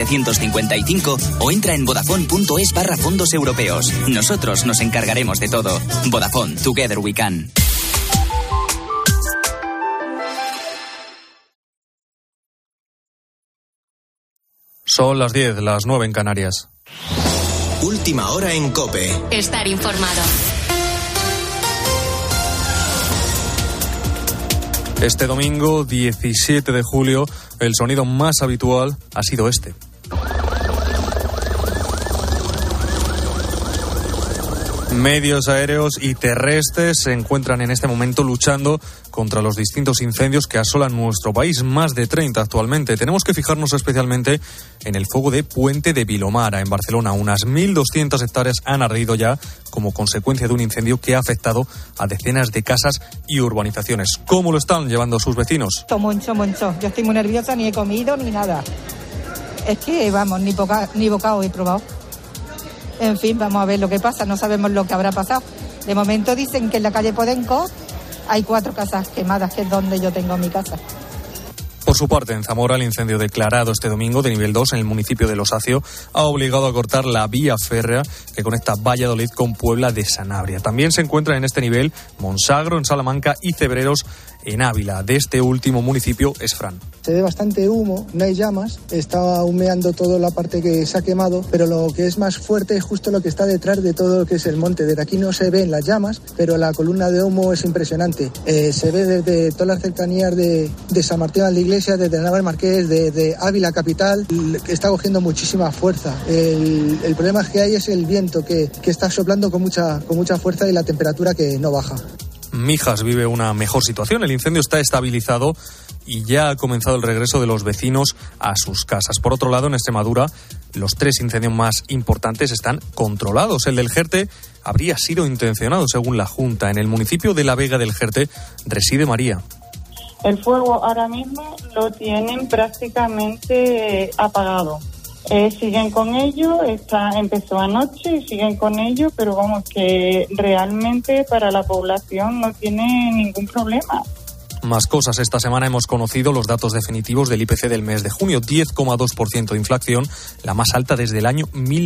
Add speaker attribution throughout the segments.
Speaker 1: 755 o entra en vodafone.es/fondos europeos. Nosotros nos encargaremos de todo. Vodafone, Together We Can.
Speaker 2: Son las 10, las 9 en Canarias.
Speaker 3: Última hora en COPE.
Speaker 4: Estar informado.
Speaker 2: Este domingo, 17 de julio, el sonido más habitual ha sido este. Medios aéreos y terrestres se encuentran en este momento luchando contra los distintos incendios que asolan nuestro país, más de 30 actualmente. Tenemos que fijarnos especialmente en el fuego de Puente de Vilomara, en Barcelona. Unas 1.200 hectáreas han ardido ya como consecuencia de un incendio que ha afectado a decenas de casas y urbanizaciones. ¿Cómo lo están llevando sus vecinos?
Speaker 5: Mucho. Yo estoy muy nerviosa, ni he comido ni nada. Es que, vamos, ni bocado he probado. En fin, vamos a ver lo que pasa, no sabemos lo que habrá pasado. De momento dicen que en la calle Podenco hay 4 casas quemadas, que es donde yo tengo mi casa.
Speaker 2: Por su parte, en Zamora, el incendio declarado este domingo de nivel 2 en el municipio de Los Acio ha obligado a cortar la vía férrea que conecta Valladolid con Puebla de Sanabria. También se encuentra en este nivel Monsagro, en Salamanca, y Cebreros, en Ávila. De este último municipio es Fran.
Speaker 6: Se ve bastante humo, no hay llamas, está humeando toda la parte que se ha quemado, pero lo que es más fuerte es justo lo que está detrás de todo lo que es el monte. Desde aquí no se ven las llamas, pero la columna de humo es impresionante. Se ve desde todas las cercanías de San Martín a la Iglesia, desde Naval Marqués, desde Ávila capital, que está cogiendo muchísima fuerza. El problema que hay es el viento que está soplando con mucha fuerza y la temperatura que no baja.
Speaker 2: Mijas vive una mejor situación. El incendio está estabilizado y ya ha comenzado el regreso de los vecinos a sus casas. Por otro lado, en Extremadura, los 3 incendios más importantes están controlados. El del Jerte habría sido intencionado, según la Junta. En el municipio de La Vega del Jerte reside María.
Speaker 7: El fuego ahora mismo lo tienen prácticamente apagado. Siguen con ello, empezó anoche y siguen con ello, pero vamos, que realmente para la población no tiene ningún problema.
Speaker 2: Más cosas. Esta semana hemos conocido los datos definitivos del IPC del mes de junio. 10,2% de inflación, la más alta desde el año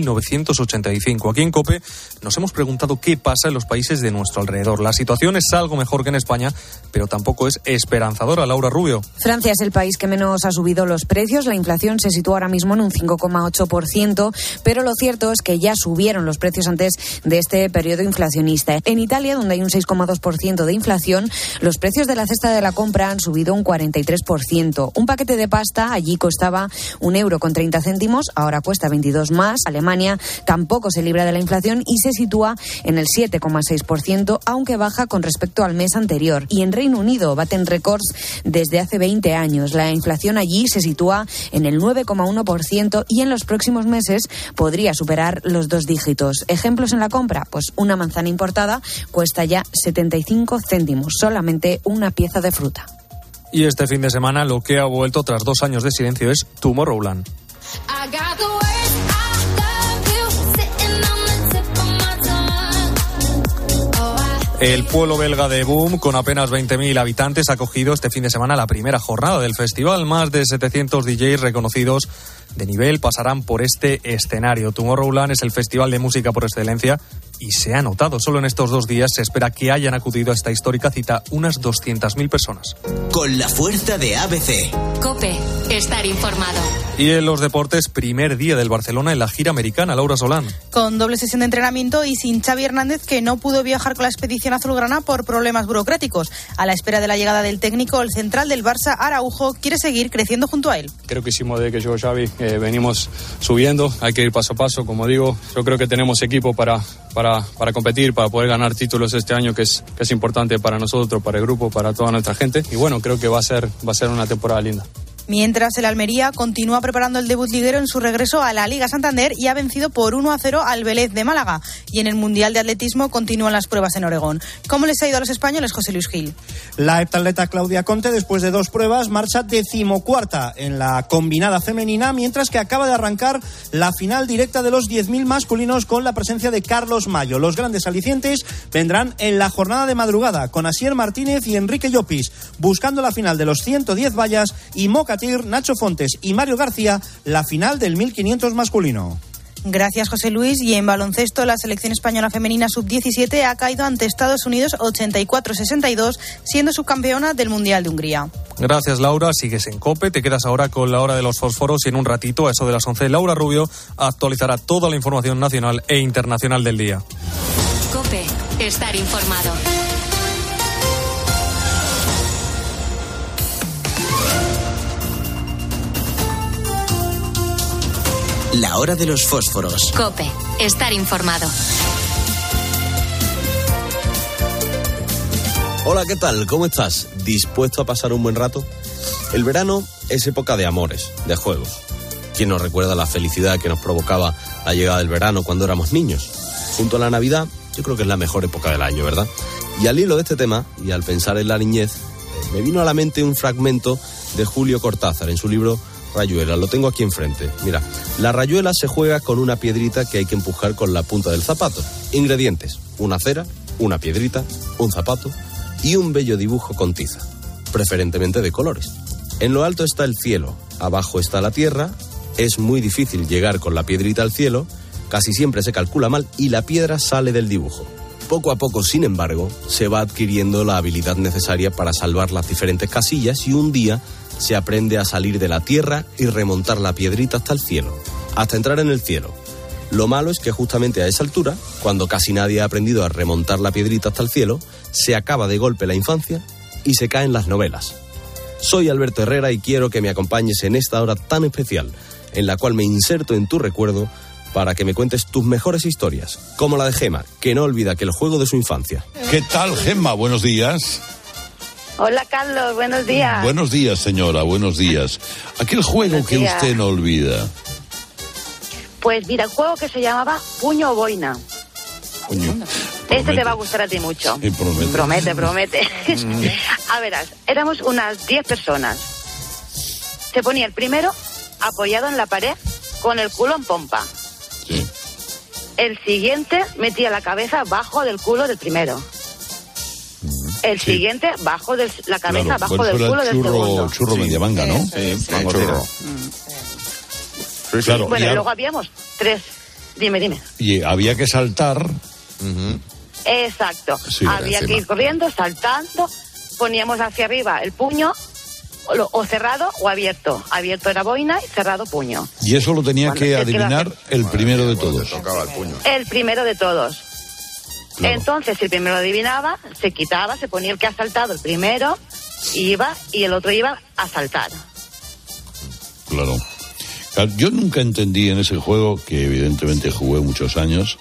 Speaker 2: 1985. Aquí en COPE nos hemos preguntado qué pasa en los países de nuestro alrededor. La situación es algo mejor que en España, pero tampoco es esperanzadora. Laura Rubio.
Speaker 8: Francia es el país que menos ha subido los precios. La inflación se sitúa ahora mismo en un 5,8%, pero lo cierto es que ya subieron los precios antes de este periodo inflacionista. En Italia, donde hay un 6,2% de inflación, los precios de la cesta de la compra han subido un 43%. Un paquete de pasta allí costaba €1,30, ahora cuesta 22 más. Alemania tampoco se libra de la inflación y se sitúa en el 7,6%, aunque baja con respecto al mes anterior. Y en Reino Unido baten récords desde hace 20 años. La inflación allí se sitúa en el 9,1% y en los próximos meses podría superar los 2 dígitos. ¿Ejemplos en la compra? Pues una manzana importada cuesta ya 75 céntimos, solamente una pieza de fruta.
Speaker 2: Y este fin de semana lo que ha vuelto tras 2 años de silencio es Tomorrowland. El pueblo belga de Boom, con apenas 20.000 habitantes, ha acogido este fin de semana la primera jornada del festival. Más de 700 DJs reconocidos de nivel pasarán por este escenario. Tomorrowland es el festival de música por excelencia y se ha notado. Solo en estos 2 días se espera que hayan acudido a esta histórica cita unas 200.000 personas.
Speaker 3: Con la fuerza de ABC.
Speaker 4: COPE, estar informado.
Speaker 2: Y en los deportes, primer día del Barcelona en la gira americana. Laura Solán.
Speaker 9: Con doble sesión de entrenamiento y sin Xavi Hernández, que no pudo viajar con la expedición azulgrana por problemas burocráticos. A la espera de la llegada del técnico, el central del Barça, Araujo, quiere seguir creciendo junto a él.
Speaker 10: Creo que hicimos desde que llegó Xavi, venimos subiendo, hay que ir paso a paso, como digo. Yo creo que tenemos equipo para competir, para poder ganar títulos este año, que es importante para nosotros, para el grupo, para toda nuestra gente. Y bueno, creo que va a ser una temporada linda.
Speaker 9: Mientras el Almería continúa preparando el debut liguero en su regreso a la Liga Santander y ha vencido por 1-0 al Vélez de Málaga. Y en el Mundial de Atletismo continúan las pruebas en Oregón. ¿Cómo les ha ido a los españoles, José Luis Gil?
Speaker 11: La heptatleta Claudia Conte, después de 2 pruebas, marcha 14ª en la combinada femenina, mientras que acaba de arrancar la final directa de los 10.000 masculinos con la presencia de Carlos Mayo. Los grandes alicientes vendrán en la jornada de madrugada, con Asier Martínez y Enrique Llopis, buscando la final de los 110 vallas, y Moca batir Nacho Fontes y Mario García la final del 1500 masculino.
Speaker 9: Gracias, José Luis. Y en baloncesto, la selección española femenina sub-17 ha caído ante Estados Unidos 84-62, siendo subcampeona del Mundial de Hungría.
Speaker 2: Gracias, Laura. Sigues en COPE. Te quedas ahora con la hora de los fósforos y en un ratito, a eso de las 11, Laura Rubio actualizará toda la información nacional e internacional del día.
Speaker 4: COPE. Estar informado.
Speaker 3: La hora de los fósforos.
Speaker 4: COPE. Estar informado.
Speaker 12: Hola, ¿qué tal? ¿Cómo estás? ¿Dispuesto a pasar un buen rato? El verano es época de amores, de juegos. ¿Quién nos recuerda la felicidad que nos provocaba la llegada del verano cuando éramos niños? Junto a la Navidad, yo creo que es la mejor época del año, ¿verdad? Y al hilo de este tema, y al pensar en la niñez, me vino a la mente un fragmento de Julio Cortázar en su libro Rayuela. Lo tengo aquí enfrente. Mira, la rayuela se juega con una piedrita que hay que empujar con la punta del zapato. Ingredientes: una cera, una piedrita, un zapato y un bello dibujo con tiza, preferentemente de colores. En lo alto está el cielo, abajo está la tierra. Es muy difícil llegar con la piedrita al cielo, casi siempre se calcula mal y la piedra sale del dibujo. Poco a poco, sin embargo, se va adquiriendo la habilidad necesaria para salvar las diferentes casillas y un día se aprende a salir de la tierra y remontar la piedrita hasta el cielo, hasta entrar en el cielo. Lo malo es que justamente a esa altura, cuando casi nadie ha aprendido a remontar la piedrita hasta el cielo, se acaba de golpe la infancia y se caen las novelas. Soy Alberto Herrera y quiero que me acompañes en esta hora tan especial, en la cual me inserto en tu recuerdo para que me cuentes tus mejores historias, como la de Gemma, que no olvida que el juego de su infancia.
Speaker 13: ¿Qué tal, Gemma? Buenos días.
Speaker 14: Hola, Carlos, buenos días.
Speaker 13: Buenos días, señora, buenos días. Aquel juego que usted no olvida.
Speaker 14: Pues mira, el juego que se llamaba Puño o Boina.
Speaker 13: Puño.
Speaker 14: Este te va a gustar a ti mucho.
Speaker 13: Sí, promete.
Speaker 14: Promete. A verás, éramos unas 10 personas. Se ponía el primero apoyado en la pared con el culo en pompa.
Speaker 13: Sí.
Speaker 14: El siguiente metía la cabeza bajo del culo del primero. El siguiente bajo de la cabeza,
Speaker 13: claro,
Speaker 14: bajo del culo del segundo.
Speaker 13: Churro media manga, ¿no?
Speaker 15: Sí, churro.
Speaker 13: Sí, claro.
Speaker 14: Bueno, y luego habíamos 3. Dime.
Speaker 13: Y había que saltar.
Speaker 14: Exacto.
Speaker 13: Sí,
Speaker 14: había que ir corriendo, saltando. Poníamos hacia arriba el puño, o cerrado o abierto. Abierto era boina y cerrado puño.
Speaker 13: Y eso lo tenía que adivinar el primero de todos.
Speaker 15: Tocaba el puño.
Speaker 14: El primero de todos.
Speaker 13: Claro.
Speaker 14: Entonces, si el primero adivinaba, se quitaba, se ponía el que ha saltado el primero, iba, y el otro iba a saltar.
Speaker 13: Claro. Yo nunca entendí en ese juego, que evidentemente jugué muchos años,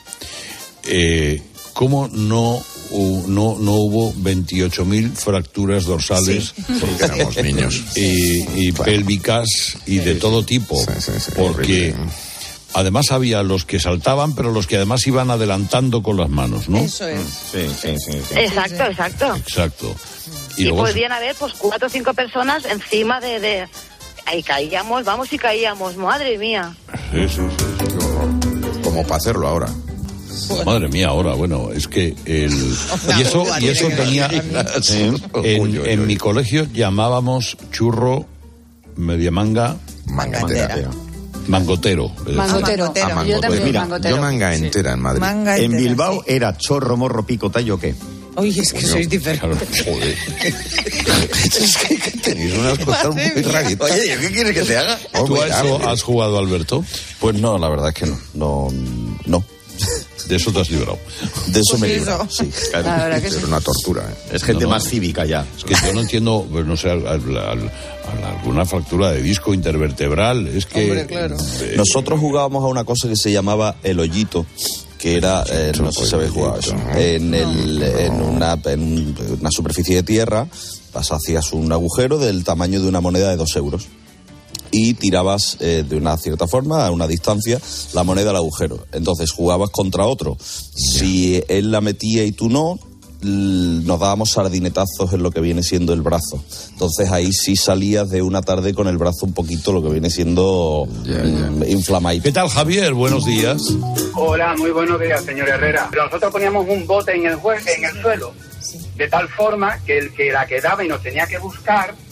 Speaker 13: cómo no hubo 28.000 fracturas dorsales,
Speaker 15: porque éramos niños.
Speaker 13: Y pélvicas y de todo tipo, porque además había los que saltaban, pero los que además iban adelantando con las manos, ¿no?
Speaker 9: Eso es.
Speaker 15: Sí.
Speaker 13: Exacto.
Speaker 14: Y
Speaker 13: luego
Speaker 14: podían haber, 4 o 5 personas encima de... Ahí caíamos, madre mía.
Speaker 13: Sí.
Speaker 15: Qué horror. Como para hacerlo ahora.
Speaker 13: Madre mía, ahora, bueno, es que y eso tenía en mi colegio llamábamos churro media manga mangotero.
Speaker 16: Mangotero. Yo también,
Speaker 15: Mira,
Speaker 16: mangotero.
Speaker 15: yo manga entera en Madrid.
Speaker 16: En
Speaker 17: Bilbao era chorro, morro, pico, tallo, ¿qué?
Speaker 16: Oye, es que sois diferentes.
Speaker 13: Claro, joder.
Speaker 15: Es que tenéis unas cosas muy raritas.
Speaker 17: Oye, ¿qué quieres que te haga?
Speaker 13: ¿Tú a eso has jugado, Alberto?
Speaker 17: Pues no, la verdad es que no.
Speaker 13: De eso te has librado.
Speaker 17: De eso me he librado, sí.
Speaker 16: La verdad que
Speaker 15: Es
Speaker 16: sí.
Speaker 15: una tortura.
Speaker 17: Es gente
Speaker 13: No.
Speaker 17: más cívica ya.
Speaker 13: Es que yo no entiendo, pues no sé, alguna fractura de disco intervertebral. Es que
Speaker 16: Hombre, claro.
Speaker 17: Nosotros jugábamos a una cosa que se llamaba el hoyito, que era, no sé si habéis jugado eso, en una superficie de tierra, hacías un agujero del tamaño de una moneda de 2 euros y tirabas de una cierta forma, a una distancia, la moneda al agujero. Entonces jugabas contra otro. Si él la metía y tú no, nos dábamos sardinetazos en lo que viene siendo el brazo. Entonces ahí sí salías de una tarde con el brazo un poquito lo que viene siendo inflamado.
Speaker 13: ¿Qué tal, Javier? Buenos días.
Speaker 18: Hola, muy buenos días, señor Herrera. Nosotros poníamos un bote en el suelo, de tal forma que el que la quedaba y nos tenía que buscar,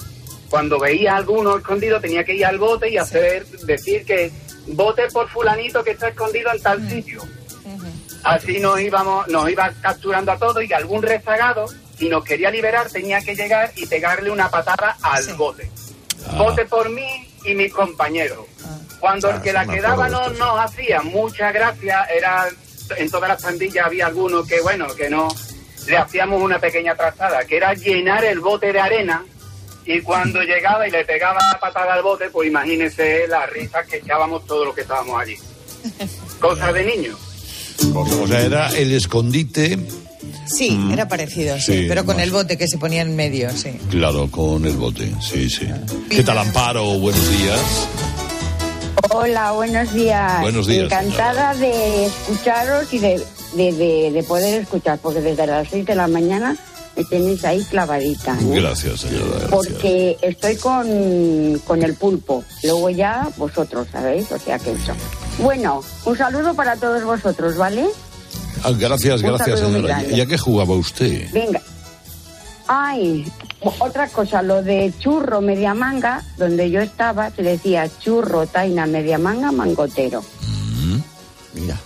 Speaker 18: cuando veía a alguno escondido tenía que ir al bote y decir que vote por fulanito que está escondido en tal sitio. Así nos iba capturando a todos, y algún rezagado, si nos quería liberar, tenía que llegar y pegarle una patada al bote. Vote por mí y mis compañeros. Cuando el que la quedaba no nos hacía mucha gracia, era en todas las pandillas había alguno que no le hacíamos una pequeña trazada, que era llenar el bote de arena, y cuando llegaba y le pegaba la patada al bote, pues imagínese las risas que echábamos todos los que estábamos allí. Cosa de niños.
Speaker 13: O sea, era el escondite.
Speaker 16: Sí, era parecido, sí, pero con el bote que se ponía en medio, sí.
Speaker 13: Claro, con el bote, sí. ¿Qué tal, Amparo? Buenos días.
Speaker 19: Hola, buenos días.
Speaker 13: Buenos días.
Speaker 19: Encantada de escucharos y de poder escuchar, porque desde las 6 de la mañana me tenéis ahí clavadita.
Speaker 13: Gracias, señora. Gracias.
Speaker 19: Porque estoy con el pulpo, luego ya vosotros, ¿sabéis? O sea que eso. Bueno, un saludo para todos vosotros, ¿vale?
Speaker 13: Gracias, señora. ¿Y a qué jugaba usted?
Speaker 19: Venga. Ay, otra cosa, lo de churro media manga, donde yo estaba, se decía churro, taina, media manga, mangotero.
Speaker 17: Mira.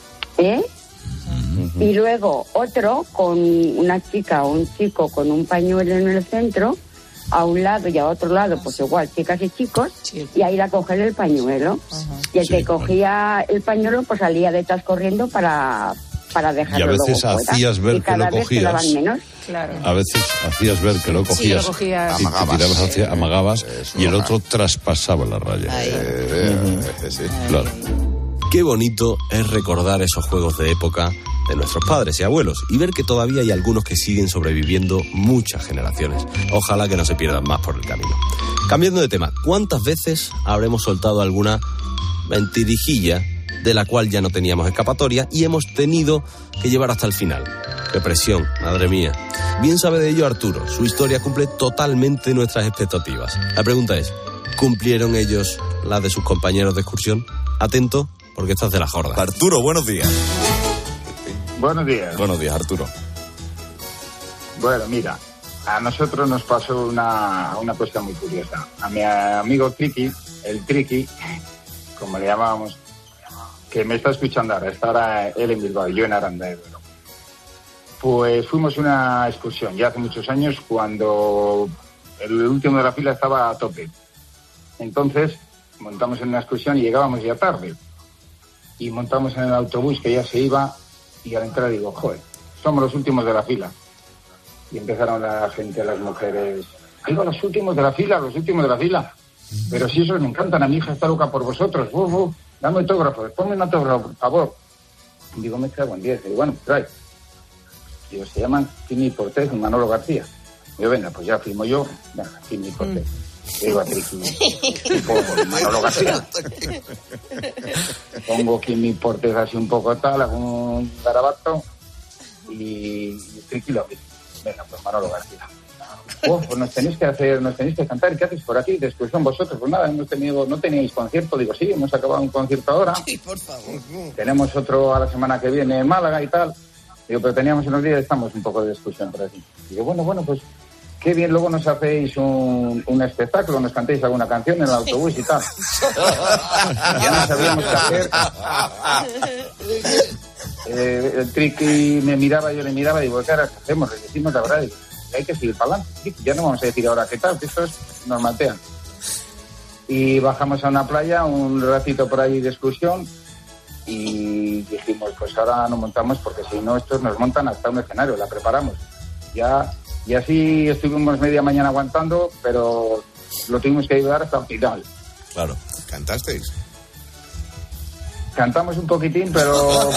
Speaker 19: Y luego otro con una chica o un chico con un pañuelo en el centro, a un lado y a otro lado, pues igual, chicas y chicos, y a ir a coger el pañuelo. Y el que cogía el pañuelo, pues salía detrás corriendo para dejarlo.
Speaker 13: Y a veces
Speaker 19: luego
Speaker 13: hacías ver que lo cogías.
Speaker 19: Claro.
Speaker 13: A veces hacías ver que lo cogías.
Speaker 19: Sí, lo cogías.
Speaker 13: Y te tirabas hacia, amagabas, y el otro traspasaba la raya. Claro.
Speaker 12: Qué bonito es recordar esos juegos de época de nuestros padres y abuelos y ver que todavía hay algunos que siguen sobreviviendo muchas generaciones. Ojalá que no se pierdan más por el camino. Cambiando de tema, ¿cuántas veces habremos soltado alguna mentirijilla de la cual ya no teníamos escapatoria y hemos tenido que llevar hasta el final? ¡Qué presión, madre mía! Bien sabe de ello Arturo. Su historia cumple totalmente nuestras expectativas. La pregunta es, ¿cumplieron ellos las de sus compañeros de excursión? Atento, porque estás de la jorda.
Speaker 17: Arturo, buenos días.
Speaker 20: Buenos días.
Speaker 17: Buenos días, Arturo.
Speaker 20: Bueno, mira, a nosotros nos pasó una cosa muy curiosa. A mi amigo Triqui, el Triqui, como le llamábamos, que me está escuchando ahora, está ahora él en Bilbao y yo en Aranda de Duero. Pues fuimos a una excursión ya hace muchos años, cuando el último de la fila estaba a tope. Entonces montamos en una excursión y llegábamos ya tarde. Y montamos en el autobús que ya se iba, y al entrar digo, joder, somos los últimos de la fila. Y empezaron la gente, las mujeres, digo, los últimos de la fila, los últimos de la fila. Pero si esos me encantan, a mi hija está loca por vosotros. Dame autógrafos, ponme un autógrafo, por favor. Digo, me cago en 10. Digo, bueno, trae. Digo, se llaman Kimi Portés y Manolo García. Digo, venga, pues ya firmo yo. Venga, Kimi Portés. Digo a Triqui, pongo Manolo García. Pongo Kimi Portés así un poco tal, hago un garabato y Triqui lo mismo. Venga, pues Manolo García. Pues nos tenéis que cantar. ¿Qué hacéis por aquí de excursión vosotros? Pues nada, no teníais concierto. Digo, sí, hemos acabado un concierto ahora.
Speaker 16: Sí, por favor.
Speaker 20: Tenemos otro a la semana que viene en Málaga y tal. Digo, pero teníamos unos días, estamos un poco de excursión por aquí. Digo, bueno, pues qué bien, luego nos hacéis un espectáculo, nos cantéis alguna canción en el autobús y tal. Ya no sabíamos qué hacer. El Triqui me miraba, yo le miraba, digo, ¿qué ahora hacemos? Le decimos la verdad, digo, hay que seguir para adelante. Ya no vamos a decir ahora qué tal, que estos nos matean. Y bajamos a una playa, un ratito por ahí de excursión, y dijimos, pues ahora nos montamos, porque si no, estos nos montan hasta un escenario, la preparamos. Y así estuvimos media mañana aguantando, pero lo tuvimos que ayudar hasta el final.
Speaker 17: Claro. ¿Cantasteis?
Speaker 20: Cantamos un poquitín, pero...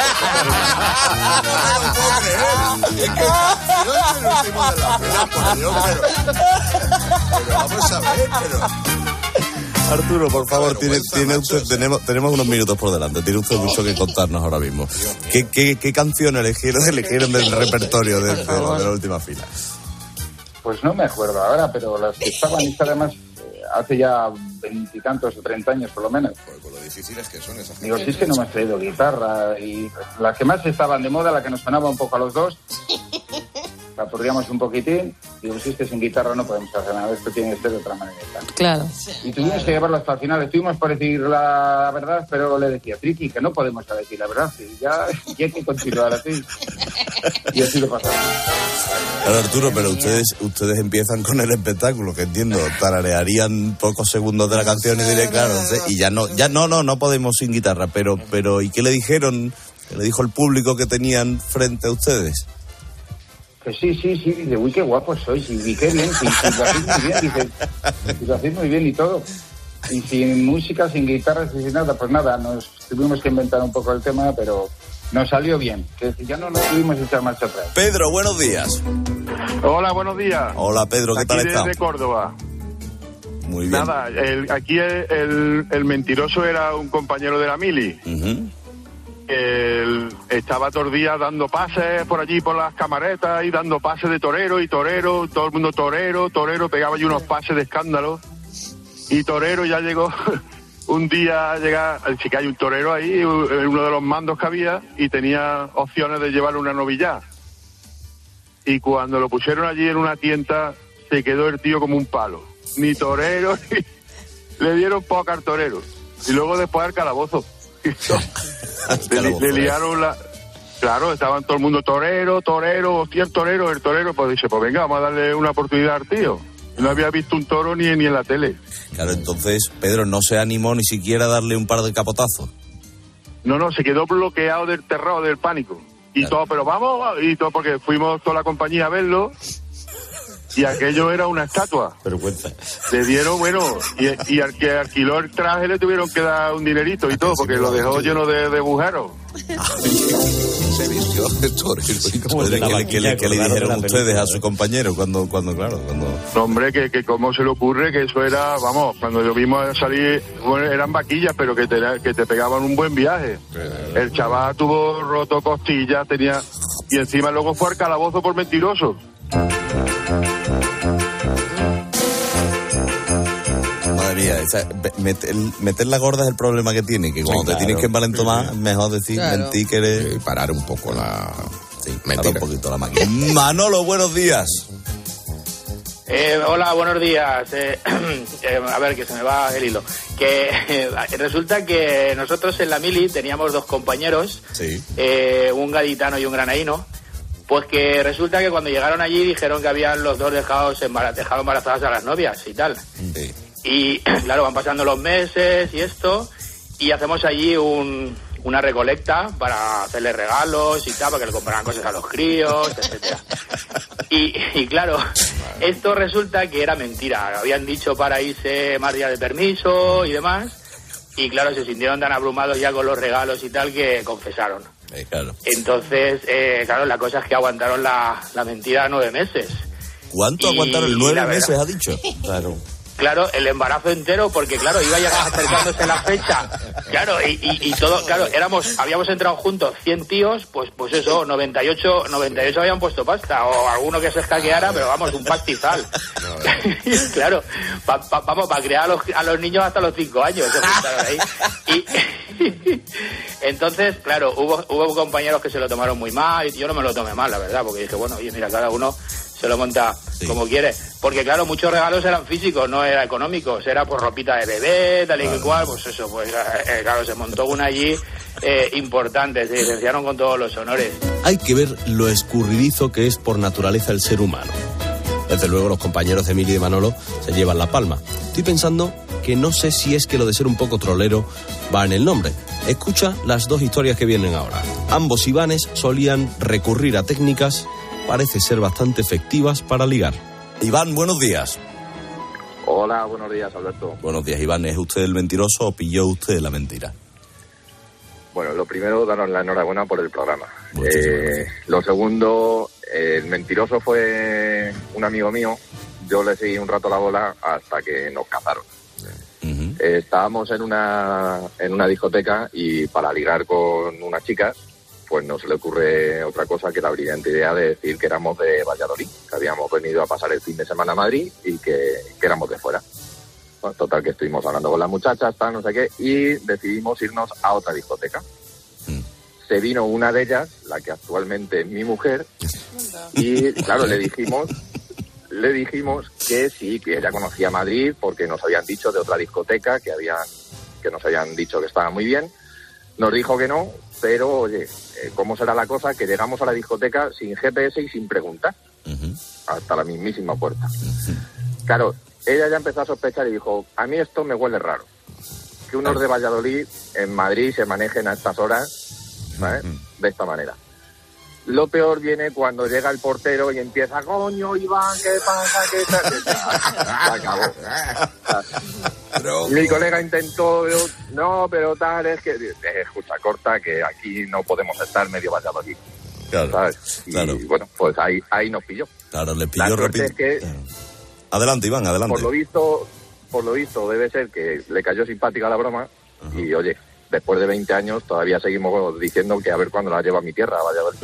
Speaker 17: Vamos a ver, Arturo, por favor, tenemos unos minutos por delante. Tiene usted mucho que contarnos ahora mismo. ¿Qué canción eligieron del repertorio de la última fila?
Speaker 20: Pues no me acuerdo ahora, pero las que estaban además hace ya 20 y tantos o 30 años por lo menos.
Speaker 17: Pues lo difíciles que son esas.
Speaker 20: Digo, si es que no me has traído guitarra, y las que más estaban de moda, la que nos sonaba un poco a los dos, la perdíamos un poquitín, Digo, si es que sin guitarra no podemos hacer nada, esto tiene que ser de otra manera.
Speaker 16: Claro.
Speaker 20: Y tuvimos que llevarlo hasta el final, estuvimos por decir la verdad, pero le decía, Triqui, que no podemos decir la verdad, ya hay que continuar así. Y así lo pasamos.
Speaker 17: Claro, Arturo, pero ustedes empiezan con el espectáculo, que entiendo, tararearían pocos segundos de la canción y diré, claro, y no podemos sin guitarra, pero ¿y qué le dijeron? ¿Qué le dijo el público que tenían frente a ustedes?
Speaker 20: Que sí, dice, uy, qué guapos sois, y qué bien, si lo hacéis muy bien, dice, si lo hacéis muy bien y todo. Y sin música, sin guitarras y sin nada, pues nada, nos tuvimos que inventar un poco el tema, pero nos salió bien, que ya no nos tuvimos que echar marcha atrás.
Speaker 17: Pedro, buenos días.
Speaker 21: Hola, buenos días.
Speaker 17: Hola, Pedro, ¿qué tal estás?
Speaker 21: Aquí desde Córdoba.
Speaker 17: Muy bien.
Speaker 21: Nada, aquí el mentiroso era un compañero de la mili.
Speaker 17: Uh-huh.
Speaker 21: Él estaba todos los días dando pases por allí, por las camaretas, y dando pases de torero, todo el mundo torero, pegaba allí unos pases de escándalo. Y torero ya llegó, un día sí que hay un torero ahí, en uno de los mandos que había, y tenía opciones de llevar una novillada. Y cuando lo pusieron allí en una tienda, se quedó el tío como un palo. Ni torero, le dieron poca al torero. Y luego después al calabozo. Le liaron Claro, estaban todo el mundo torero, hostia, el torero, pues dice, pues venga, vamos a darle una oportunidad al tío. No había visto un toro ni en la tele.
Speaker 17: Claro, entonces Pedro no se animó ni siquiera a darle un par de capotazos.
Speaker 21: No, se quedó bloqueado del terror, del pánico. Y claro. Todo, pero vamos, y todo, porque fuimos toda la compañía a verlo. Y aquello era una estatua.
Speaker 17: Pero cuenta.
Speaker 21: Le dieron, y al que alquiló el traje le tuvieron que dar un dinerito y todo, porque lo dejó lleno de agujeros.
Speaker 17: Se vistió de torero. ¿Qué le dijeron ustedes a su compañero cuando?
Speaker 21: No, hombre, que cómo se le ocurre, que eso era, vamos, cuando lo vimos salir, bueno, eran vaquillas, pero que te pegaban un buen viaje. El chaval tuvo roto costillas, y encima luego fue al calabozo por mentiroso.
Speaker 17: Madre mía, meter la gorda es el problema que tiene, que cuando te tienes que envalentomar, mejor decir, mentir que eres...
Speaker 15: parar un poco la...
Speaker 17: Sí, parar un poquito la máquina. Manolo, buenos días.
Speaker 22: Hola, buenos días. A ver, que se me va el hilo. Que resulta que nosotros en la mili teníamos dos compañeros,
Speaker 17: sí.
Speaker 22: Un gaditano y un granaíno. Pues que resulta que cuando llegaron allí dijeron que habían los dos dejado embarazadas a las novias y tal.
Speaker 17: Sí.
Speaker 22: Y claro, van pasando los meses y esto, y hacemos allí una recolecta para hacerle regalos y tal, para que le compraran cosas a los críos, etcétera. Y claro, esto resulta que era mentira. Habían dicho para irse más días de permiso y demás, y claro, se sintieron tan abrumados ya con los regalos y tal que confesaron.
Speaker 17: Claro.
Speaker 22: Entonces, claro, la cosa es que aguantaron la mentira 9 meses.
Speaker 17: ¿Cuánto aguantaron? 9 meses, ha dicho.
Speaker 22: Claro, el embarazo entero, porque claro, iba ya acercándose la fecha. Claro, y todo, claro, habíamos entrado juntos 100 tíos, pues eso, 98 habían puesto pasta, o alguno que se escaqueara, pero vamos, un pastizal. Claro, vamos, para criar a los niños hasta los 5 años, se juntaron ahí. Y entonces, claro, hubo compañeros que se lo tomaron muy mal, y yo no me lo tomé mal, la verdad, porque dije, bueno, oye, mira, cada uno se lo monta como quiere, porque claro, muchos regalos eran físicos, no eran económicos, era por ropita de bebé, tal y cual, pues eso, pues claro, se montó una allí importante, se licenciaron con todos los honores.
Speaker 12: Hay que ver lo escurridizo que es por naturaleza el ser humano. Desde luego los compañeros de Emilio y de Manolo se llevan la palma. Estoy pensando que no sé si es que lo de ser un poco trolero va en el nombre. Escucha las dos historias que vienen ahora. Ambos Ivanes solían recurrir a técnicas, parece ser bastante efectivas para ligar.
Speaker 17: Iván, buenos días.
Speaker 23: Hola, buenos días, Alberto.
Speaker 17: Buenos días, Iván. ¿Es usted el mentiroso o pilló usted la mentira?
Speaker 23: Bueno, lo primero, daros la enhorabuena por el programa. Lo segundo, el mentiroso fue un amigo mío. Yo le seguí un rato la bola hasta que nos cazaron. Uh-huh. Estábamos en una discoteca y para ligar con unas chicas, pues no se le ocurre otra cosa que la brillante idea de decir que éramos de Valladolid, que habíamos venido a pasar el fin de semana a Madrid y que éramos de fuera. Bueno, total, que estuvimos hablando con las muchachas, tal, no sé qué, y decidimos irnos a otra discoteca. Se vino una de ellas, la que actualmente es mi mujer, y claro, le dijimos le dijimos que sí, que ella conocía Madrid porque nos habían dicho de otra discoteca que nos habían dicho que estaba muy bien. Nos dijo que no, pero oye, ¿cómo será la cosa? Que llegamos a la discoteca sin GPS y sin preguntar, hasta la mismísima puerta. Claro, ella ya empezó a sospechar y dijo, a mí esto me huele raro. Que unos de Valladolid en Madrid se manejen a estas horas, ¿sabes? De esta manera. Lo peor viene cuando llega el portero y empieza, coño, Iván, ¿qué pasa? ¿Qué tal? Se acabó. Mi colega intentó, no, pero tal, es que, escucha, corta, que aquí no podemos estar medio Valladolid.
Speaker 17: Claro,
Speaker 23: ¿sabes? Y
Speaker 17: claro.
Speaker 23: bueno, pues ahí nos pilló.
Speaker 17: Claro, le pilló rápido.
Speaker 23: Es que,
Speaker 17: claro. Adelante, Iván, adelante.
Speaker 23: Por lo visto debe ser que le cayó simpática la broma. Ajá. Y oye, después de 20 años todavía seguimos diciendo que a ver cuándo la lleva a mi tierra, a Valladolid.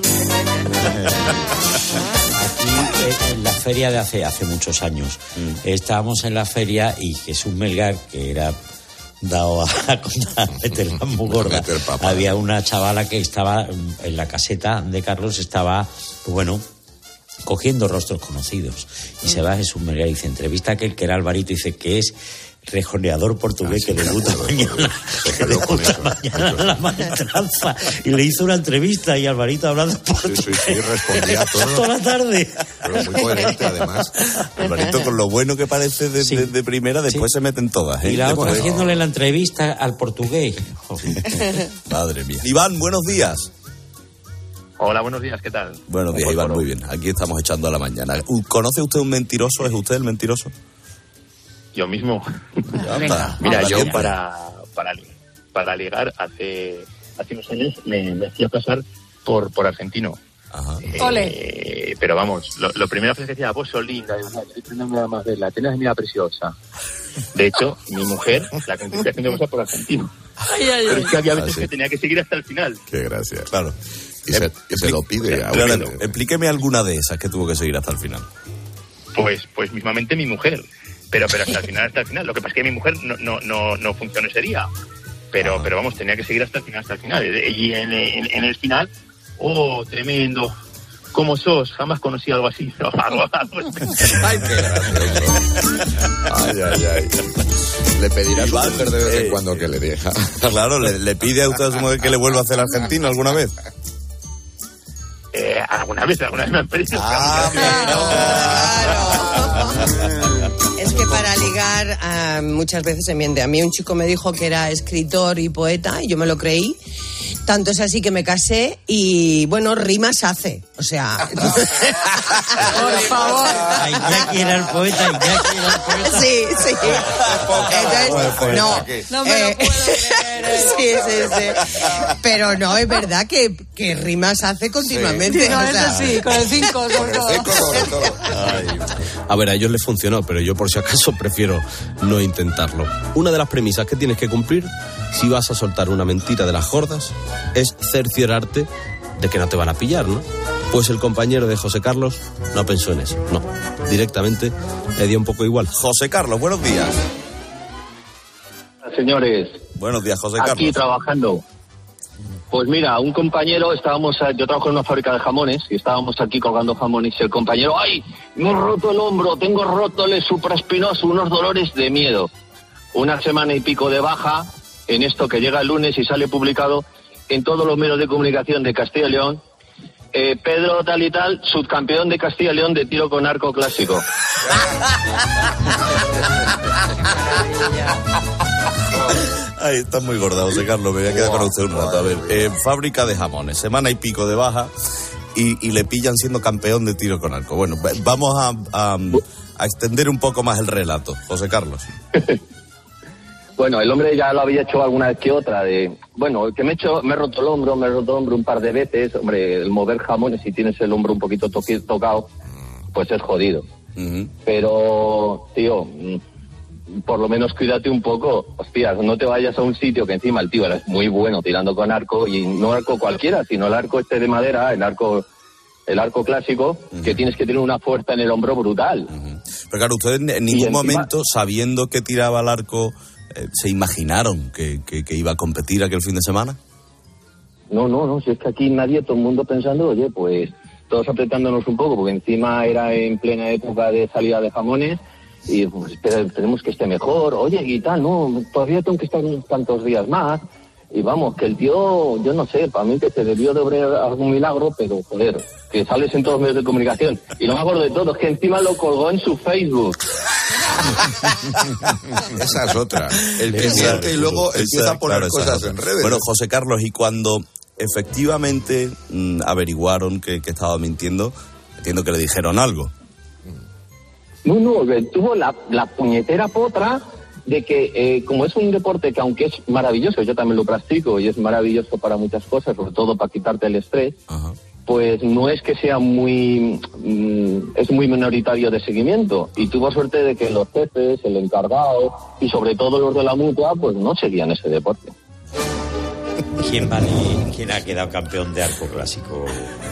Speaker 1: Aquí en la feria de hace muchos años estábamos en la feria y Jesús Melgar, que era dado a meter la muy gorda, había una chavala que estaba en la caseta de Carlos, estaba, pues bueno, cogiendo rostros conocidos, y se va Jesús Melgar y dice, entrevista a aquel que era Alvarito, y dice que es rejoneador portugués, que debuta mañana, en la maestranza, y le hizo una entrevista y Alvarito hablando portugués.
Speaker 15: Sí, respondía todo.
Speaker 1: Toda la tarde.
Speaker 15: Pero muy coherente, además.
Speaker 17: Alvarito, con lo bueno que parece de primera, después se meten todas.
Speaker 1: Y la otra haciéndole la entrevista al portugués.
Speaker 17: Madre mía. Iván, buenos días.
Speaker 5: Hola, buenos días, ¿qué tal?
Speaker 17: Buenos días, Iván, muy bien. Aquí estamos echando a la mañana. ¿Conoce usted un mentiroso? ¿Es usted el mentiroso?
Speaker 5: Yo mismo. Mira, yo para ligar hace unos años me hacía pasar por argentino.
Speaker 17: Ajá.
Speaker 5: Pero vamos, lo primero que decía, vos sos linda, no me da más verla, tenés mira preciosa. De hecho, mi mujer, la contestación de pasar por argentino. Pero es que había veces que tenía que seguir hasta el final.
Speaker 15: Qué gracia.
Speaker 17: Claro.
Speaker 15: Y se lo pide.
Speaker 17: Claro, explíqueme alguna de esas que tuvo que seguir hasta el final.
Speaker 5: Pues mismamente mi mujer. Pero hasta el final. Lo que pasa es que mi mujer no funcionó ese día. Pero vamos, tenía que seguir hasta el final. Y en el final, ¡oh, tremendo! ¿Cómo sos? Jamás conocí algo así.
Speaker 15: ¡Ay, qué gracioso! ¡Ay! Le pedirá a su mujer de vez en cuando que le deja.
Speaker 17: Claro, le pide a usted a su mujer que le vuelva a hacer argentino alguna vez.
Speaker 5: Alguna vez me han pedido.
Speaker 6: Es que para ligar muchas veces se miente. A mí un chico me dijo que era escritor y poeta y yo me lo creí. Tanto es así que me casé y, bueno, rimas hace. O sea...
Speaker 1: Por favor. Iñaki era el poeta,
Speaker 6: Sí. Entonces, no me lo puedo creer. Sí. Pero no, es verdad que rimas hace continuamente.
Speaker 9: Sí, no, eso sí, con el 5 sobre todo.
Speaker 12: A ver, a ellos les funcionó, pero yo por si acaso prefiero no intentarlo. Una de las premisas que tienes que cumplir si vas a soltar una mentira de las gordas es cerciorarte de que no te van a pillar, ¿no? Pues el compañero de José Carlos no pensó en eso, no. Directamente le dio un poco igual.
Speaker 17: José Carlos, buenos días.
Speaker 5: Señores.
Speaker 17: Buenos días, José Carlos.
Speaker 5: Aquí trabajando. Pues mira, un compañero, yo trabajo en una fábrica de jamones y estábamos aquí colgando jamones y el compañero, ¡ay! Me he roto el hombro, tengo roto el supraespinoso, unos dolores de miedo. Una semana y pico de baja en esto que llega el lunes y sale publicado en todos los medios de comunicación de Castilla y León. Pedro tal y tal, subcampeón de Castilla y León de tiro con arco clásico.
Speaker 17: Ay, está muy gorda, José Carlos, me voy a quedar con usted un rato. A ver, fábrica de jamones, semana y pico de baja y le pillan siendo campeón de tiro con arco. Bueno, vamos a extender un poco más el relato, José Carlos.
Speaker 5: Bueno, el hombre ya lo había hecho alguna vez que otra, que me he roto el hombro un par de veces. Hombre, el mover jamones, si tienes el hombro un poquito tocado, pues es jodido. Uh-huh. Pero, tío, por lo menos cuídate un poco. Hostias, no te vayas a un sitio que encima el tío es muy bueno tirando con arco, y no arco cualquiera, sino el arco de madera, el arco clásico, uh-huh, que tienes que tener una fuerza en el hombro brutal.
Speaker 17: Uh-huh. Pero claro, ustedes en ningún momento, sabiendo que tiraba el arco, ¿se imaginaron que iba a competir aquel fin de semana?
Speaker 5: No, si es que aquí todo el mundo pensando, oye, pues todos apretándonos un poco, porque encima era en plena época de salida de jamones, y pues esperemos que esté mejor, oye, y tal, no, todavía tengo que estar unos cuantos días más, y vamos, que el tío, yo no sé, para mí que se debió de obrar algún milagro, pero joder, que sales en todos los medios de comunicación, y lo más gordo de todo es que encima lo colgó en su Facebook.
Speaker 15: Esa es otra. El que miente y luego empieza a poner cosas en redes.
Speaker 17: Bueno, José Carlos, y cuando efectivamente averiguaron que estaba mintiendo, entiendo que le dijeron algo.
Speaker 5: No, tuvo la puñetera potra de que, como es un deporte que aunque es maravilloso, yo también lo practico y es maravilloso para muchas cosas, sobre todo para quitarte el estrés, ajá, pues no es que sea es muy minoritario de seguimiento, y tuvo suerte de que los jefes, el encargado y sobre todo los de la mutua, pues no seguían ese deporte.
Speaker 1: ¿Quién ha quedado campeón de arco clásico?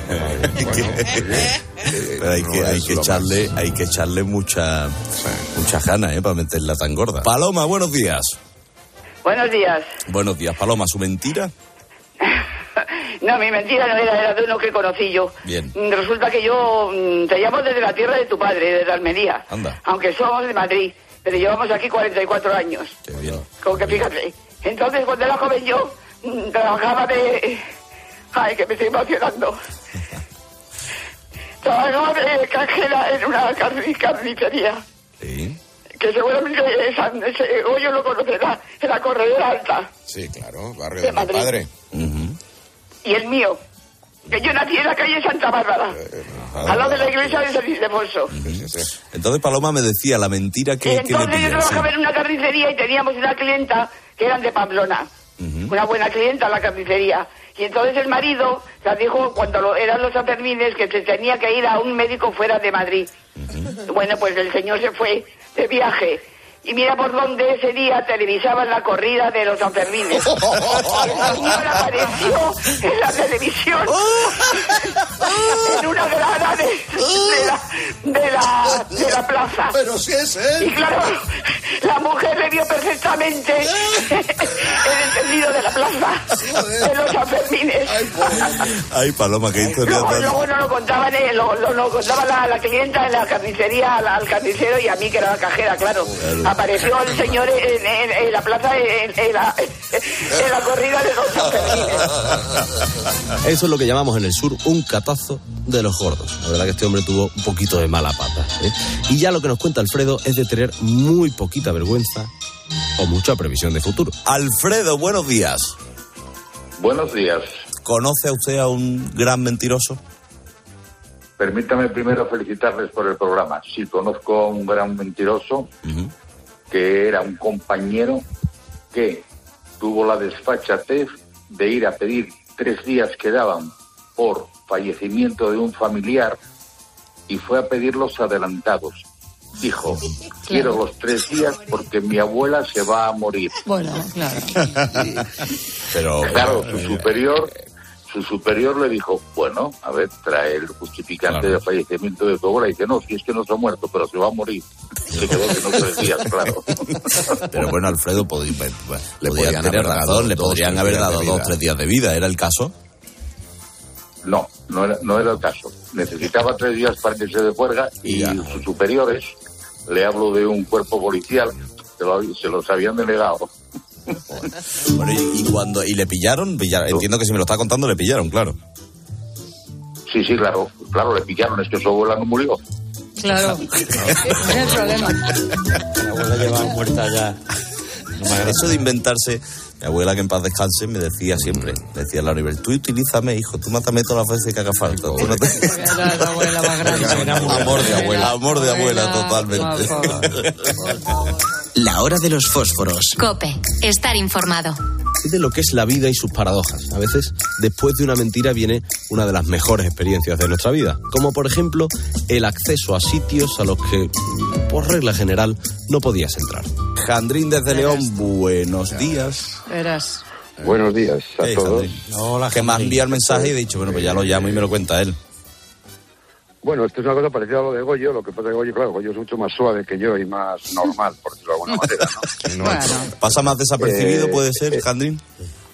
Speaker 17: Pero hay que echarle mucha gana, para meterla tan gorda. Paloma, buenos días.
Speaker 7: Buenos días.
Speaker 17: Buenos días, Paloma. ¿Su mentira?
Speaker 7: No, mi mentira no era de uno que conocí yo.
Speaker 17: Bien.
Speaker 7: Resulta que yo te llamo desde la tierra de tu padre, desde Almería.
Speaker 17: Anda.
Speaker 7: Aunque somos de Madrid, pero llevamos aquí 44 años.
Speaker 17: Qué bien.
Speaker 7: Como que fíjate. Entonces, cuando era joven yo trabajaba de... Ay, que me estoy emocionando. Trabajaba de cajera en una carnicería.
Speaker 17: Sí.
Speaker 7: Que seguramente ese Goyo lo conocerá, en la Corredera Alta.
Speaker 15: Sí, claro, barrio de mi padre.
Speaker 7: Y el mío, que yo nací en la calle Santa Bárbara, al lado de la iglesia de San Ildefonso.
Speaker 17: Entonces, Paloma me decía la mentira que
Speaker 7: entonces yo trabajaba en una carnicería y teníamos una clienta que eran de Pamplona. Una buena clienta en la carnicería. Y entonces el marido la dijo, cuando eran los Sanfermines, que se tenía que ir a un médico fuera de Madrid. Bueno, pues el señor se fue de viaje. Y mira por dónde ese día televisaban la corrida de los Sanfermines. El señor apareció en la televisión en una grada de la plaza.
Speaker 15: Pero si es él.
Speaker 7: Y claro, la mujer le vio perfectamente el entendido de la plaza de los Sanfermines.
Speaker 17: Ay, Paloma, qué historia.
Speaker 7: Luego no lo contaban, lo contaba la clienta en la carnicería al carnicero y a mí, que era la cajera, claro. Apareció el señor en la plaza, en la corrida de los Sanfermines.
Speaker 12: Eso es lo que llamamos en el sur un catazo de los gordos. La verdad que este hombre tuvo un poquito de mala pata, ¿eh? Y ya lo que nos cuenta Alfredo es de tener muy poquita vergüenza o mucha previsión de futuro.
Speaker 17: Alfredo, buenos días.
Speaker 20: Buenos días.
Speaker 17: ¿Conoce a usted a un gran mentiroso?
Speaker 20: Permítame primero felicitarles por el programa. Sí, conozco a un gran mentiroso, que era un compañero que tuvo la desfachatez de ir a pedir 3 días que daban por fallecimiento de un familiar y fue a pedirlos adelantados. Dijo, quiero los 3 días porque mi abuela se va a morir.
Speaker 16: Bueno, claro.
Speaker 17: Pero
Speaker 20: claro, su superior le dijo, bueno, a ver, trae el justificante de fallecimiento de tu abuela. Y dice, no, si es que no se ha muerto, pero se va a morir. Se quedó que no 3 días, claro.
Speaker 17: Pero bueno, Alfredo, le podían tener razón, le podrían haber dado 2 o 3 días de vida. ¿Era el caso?
Speaker 20: No era el caso. Necesitaba 3 días para que se defuerga y sus superiores, le hablo de un cuerpo policial, se los habían delegado.
Speaker 17: Bueno, y le pillaron, entiendo que si me lo está contando, le pillaron, claro.
Speaker 20: Sí, claro, le pillaron, es que su abuela no murió.
Speaker 16: Claro, es el problema.
Speaker 1: La abuela lleva muerta ya.
Speaker 17: Eso de inventarse, mi abuela, que en paz descanse, me decía siempre, decía en la universidad, tú utilízame, hijo, tú mátame todas las veces que haga falta. Tú no te...
Speaker 16: Era la abuela más grande.
Speaker 17: Amor de abuela, totalmente.
Speaker 3: La hora de los fósforos.
Speaker 4: COPE. Estar informado.
Speaker 12: De lo que es la vida y sus paradojas. A veces, después de una mentira viene una de las mejores experiencias de nuestra vida. Como por ejemplo, el acceso a sitios a los que, por regla general, no podías entrar.
Speaker 17: Jandrín desde León, buenos días.
Speaker 16: Verás.
Speaker 23: Buenos días a todos.
Speaker 17: Hola, que me ha enviado el mensaje y he dicho, bueno, pues ya lo llamo y me lo cuenta él.
Speaker 23: Bueno, esto es una cosa parecida a lo de Goyo, lo que pasa es que Goyo es mucho más suave que yo y más normal, por decirlo de alguna manera, ¿no?
Speaker 17: Bueno. ¿Pasa más desapercibido, puede ser, Jandrín?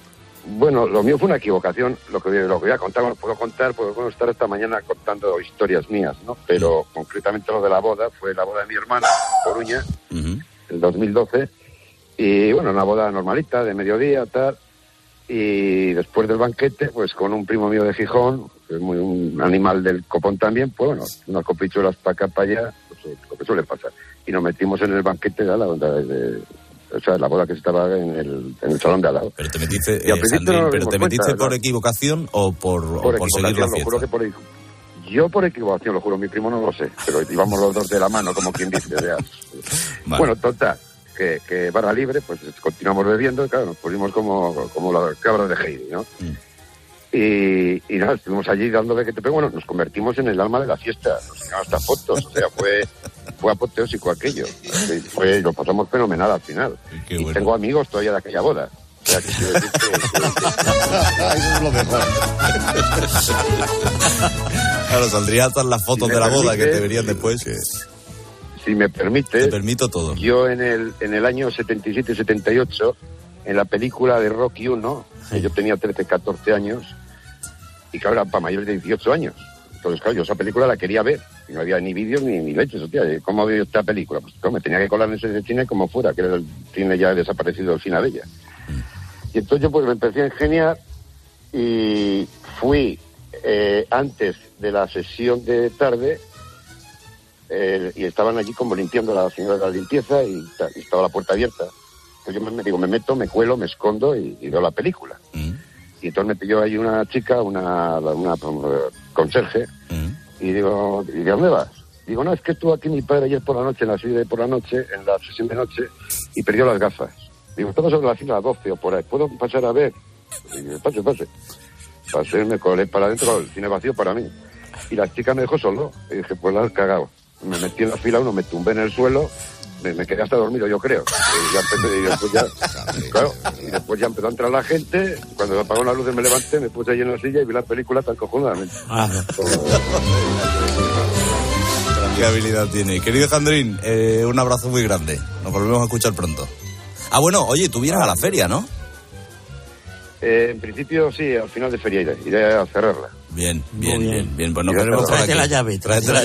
Speaker 8: Bueno, lo mío fue una equivocación. Lo que voy a contar, lo puedo contar, puedo estar esta mañana contando historias mías, ¿no? Pero concretamente lo de la boda, fue la boda de mi hermana, Coruña, en 2012. Y bueno, una boda normalita, de mediodía, tal. Y después del banquete, pues con un primo mío de Gijón, que es un animal del copón también, pues bueno, unas copichuelas para acá, para allá, pues, lo que suele pasar. Y nos metimos en el banquete de al lado, o sea, la boda que estaba en el salón de al lado.
Speaker 12: Pero te metiste, Sandrín, ¿pero te metiste por equivocación o por seguir la fiesta?
Speaker 8: Lo juro que yo por equivocación, lo juro, mi primo no lo sé, pero íbamos los dos de la mano, como quien dice. Vale. Bueno, total, que barra libre, pues continuamos bebiendo, y claro, nos pusimos como las cabras de Heidi, ¿no? Y nada, estuvimos allí dándole que te pego, bueno, nos convertimos en el alma de la fiesta, nos sacaron hasta fotos, o sea, fue apoteósico aquello, lo pasamos fenomenal al final. Y bueno, tengo amigos todavía de aquella boda. O sea, que quiero decir que...
Speaker 12: Eso es lo mejor. Claro, saldrían hasta las fotos de la boda que te verían después.
Speaker 8: Si me permite,
Speaker 12: te permito todo.
Speaker 8: Yo en el año 77-78, en la película de Rocky 1, yo tenía 13, 14 años, y claro, era para mayores de 18 años. Entonces, claro, yo esa película la quería ver, y no había ni vídeos ni leches. O sea, ¿cómo veo esta película? Pues claro, me tenía que colar en ese cine como fuera, que era el cine ya desaparecido, el cine Bella. Y entonces yo pues me empecé a ingeniar, y fui antes de la sesión de tarde, y estaban allí como limpiando a la señora de la limpieza, y estaba la puerta abierta. Entonces yo me meto, me cuelo, me escondo y veo la película. Y entonces me pilló ahí una chica, una conserje, y digo, ¿y de dónde vas? Digo, no, es que estuvo aquí mi padre ayer por la noche, en la sesión de noche, y perdió las gafas. Digo, estamos sobre la fila 12 o por ahí, ¿puedo pasar a ver? Y digo, pase. Pasé, me colé para adentro, el cine vacío para mí. Y la chica me dejó solo, y dije, pues la has cagado. Me metí en la fila 1, me tumbé en el suelo, me quedé hasta dormido, yo creo. Y después ya empezó a entrar la gente. Cuando me apagó la luz me levanté, me puse ahí en la silla y vi la película tan cojonadamente.
Speaker 12: Qué habilidad tiene. Querido Jandrín, un abrazo muy grande. Nos volvemos a escuchar pronto. Ah, bueno, oye, tú vienes a la feria, ¿no?
Speaker 8: En principio sí, al final de feria iré a cerrarla.
Speaker 12: Bien. Pues nos veremos por aquí.
Speaker 1: Tráete la llave.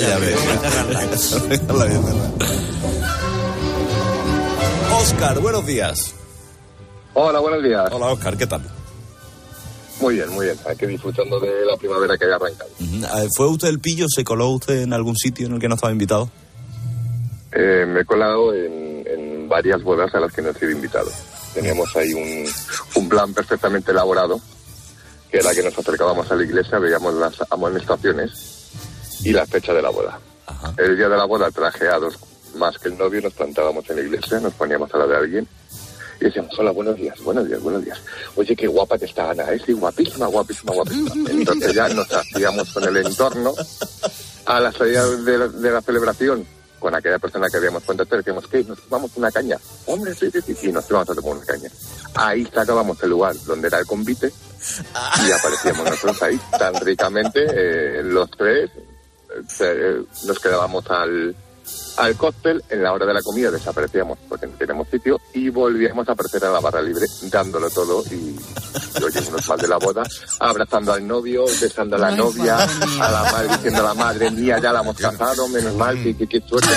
Speaker 12: Óscar, buenos días.
Speaker 23: Hola, buenos días.
Speaker 12: Hola, Óscar, ¿qué tal?
Speaker 23: Muy bien. Aquí disfrutando de la primavera que haya arrancado.
Speaker 12: ¿Fue usted el pillo? ¿Se coló usted en algún sitio en el que no estaba invitado?
Speaker 23: Me he colado en varias bodas a las que no he sido invitado. Teníamos ahí un plan perfectamente elaborado, que era que nos acercábamos a la iglesia, veíamos las amonestaciones y la fecha de la boda. Ajá. El día de la boda, trajeados más que el novio, nos plantábamos en la iglesia, nos poníamos a la de alguien y decíamos, hola, buenos días. Oye, qué guapa que está Ana, sí, guapísima. Entonces ya nos hacíamos con el entorno. A la salida de la celebración, con aquella persona que habíamos contactado, decíamos, ¿qué? ¿Nos tomamos una caña? Hombre, sí, y nos tomamos a tomar una caña. Ahí sacábamos el lugar donde era el convite y aparecíamos nosotros ahí tan ricamente, los tres, nos quedábamos al cóctel. En la hora de la comida desaparecíamos porque no teníamos sitio y volvíamos a aparecer a la barra libre dándolo todo y oye, unos mal de la boda, abrazando al novio, besando a la novia, a la madre, diciendo a la madre mía, ya la hemos casado, menos mal, qué suerte.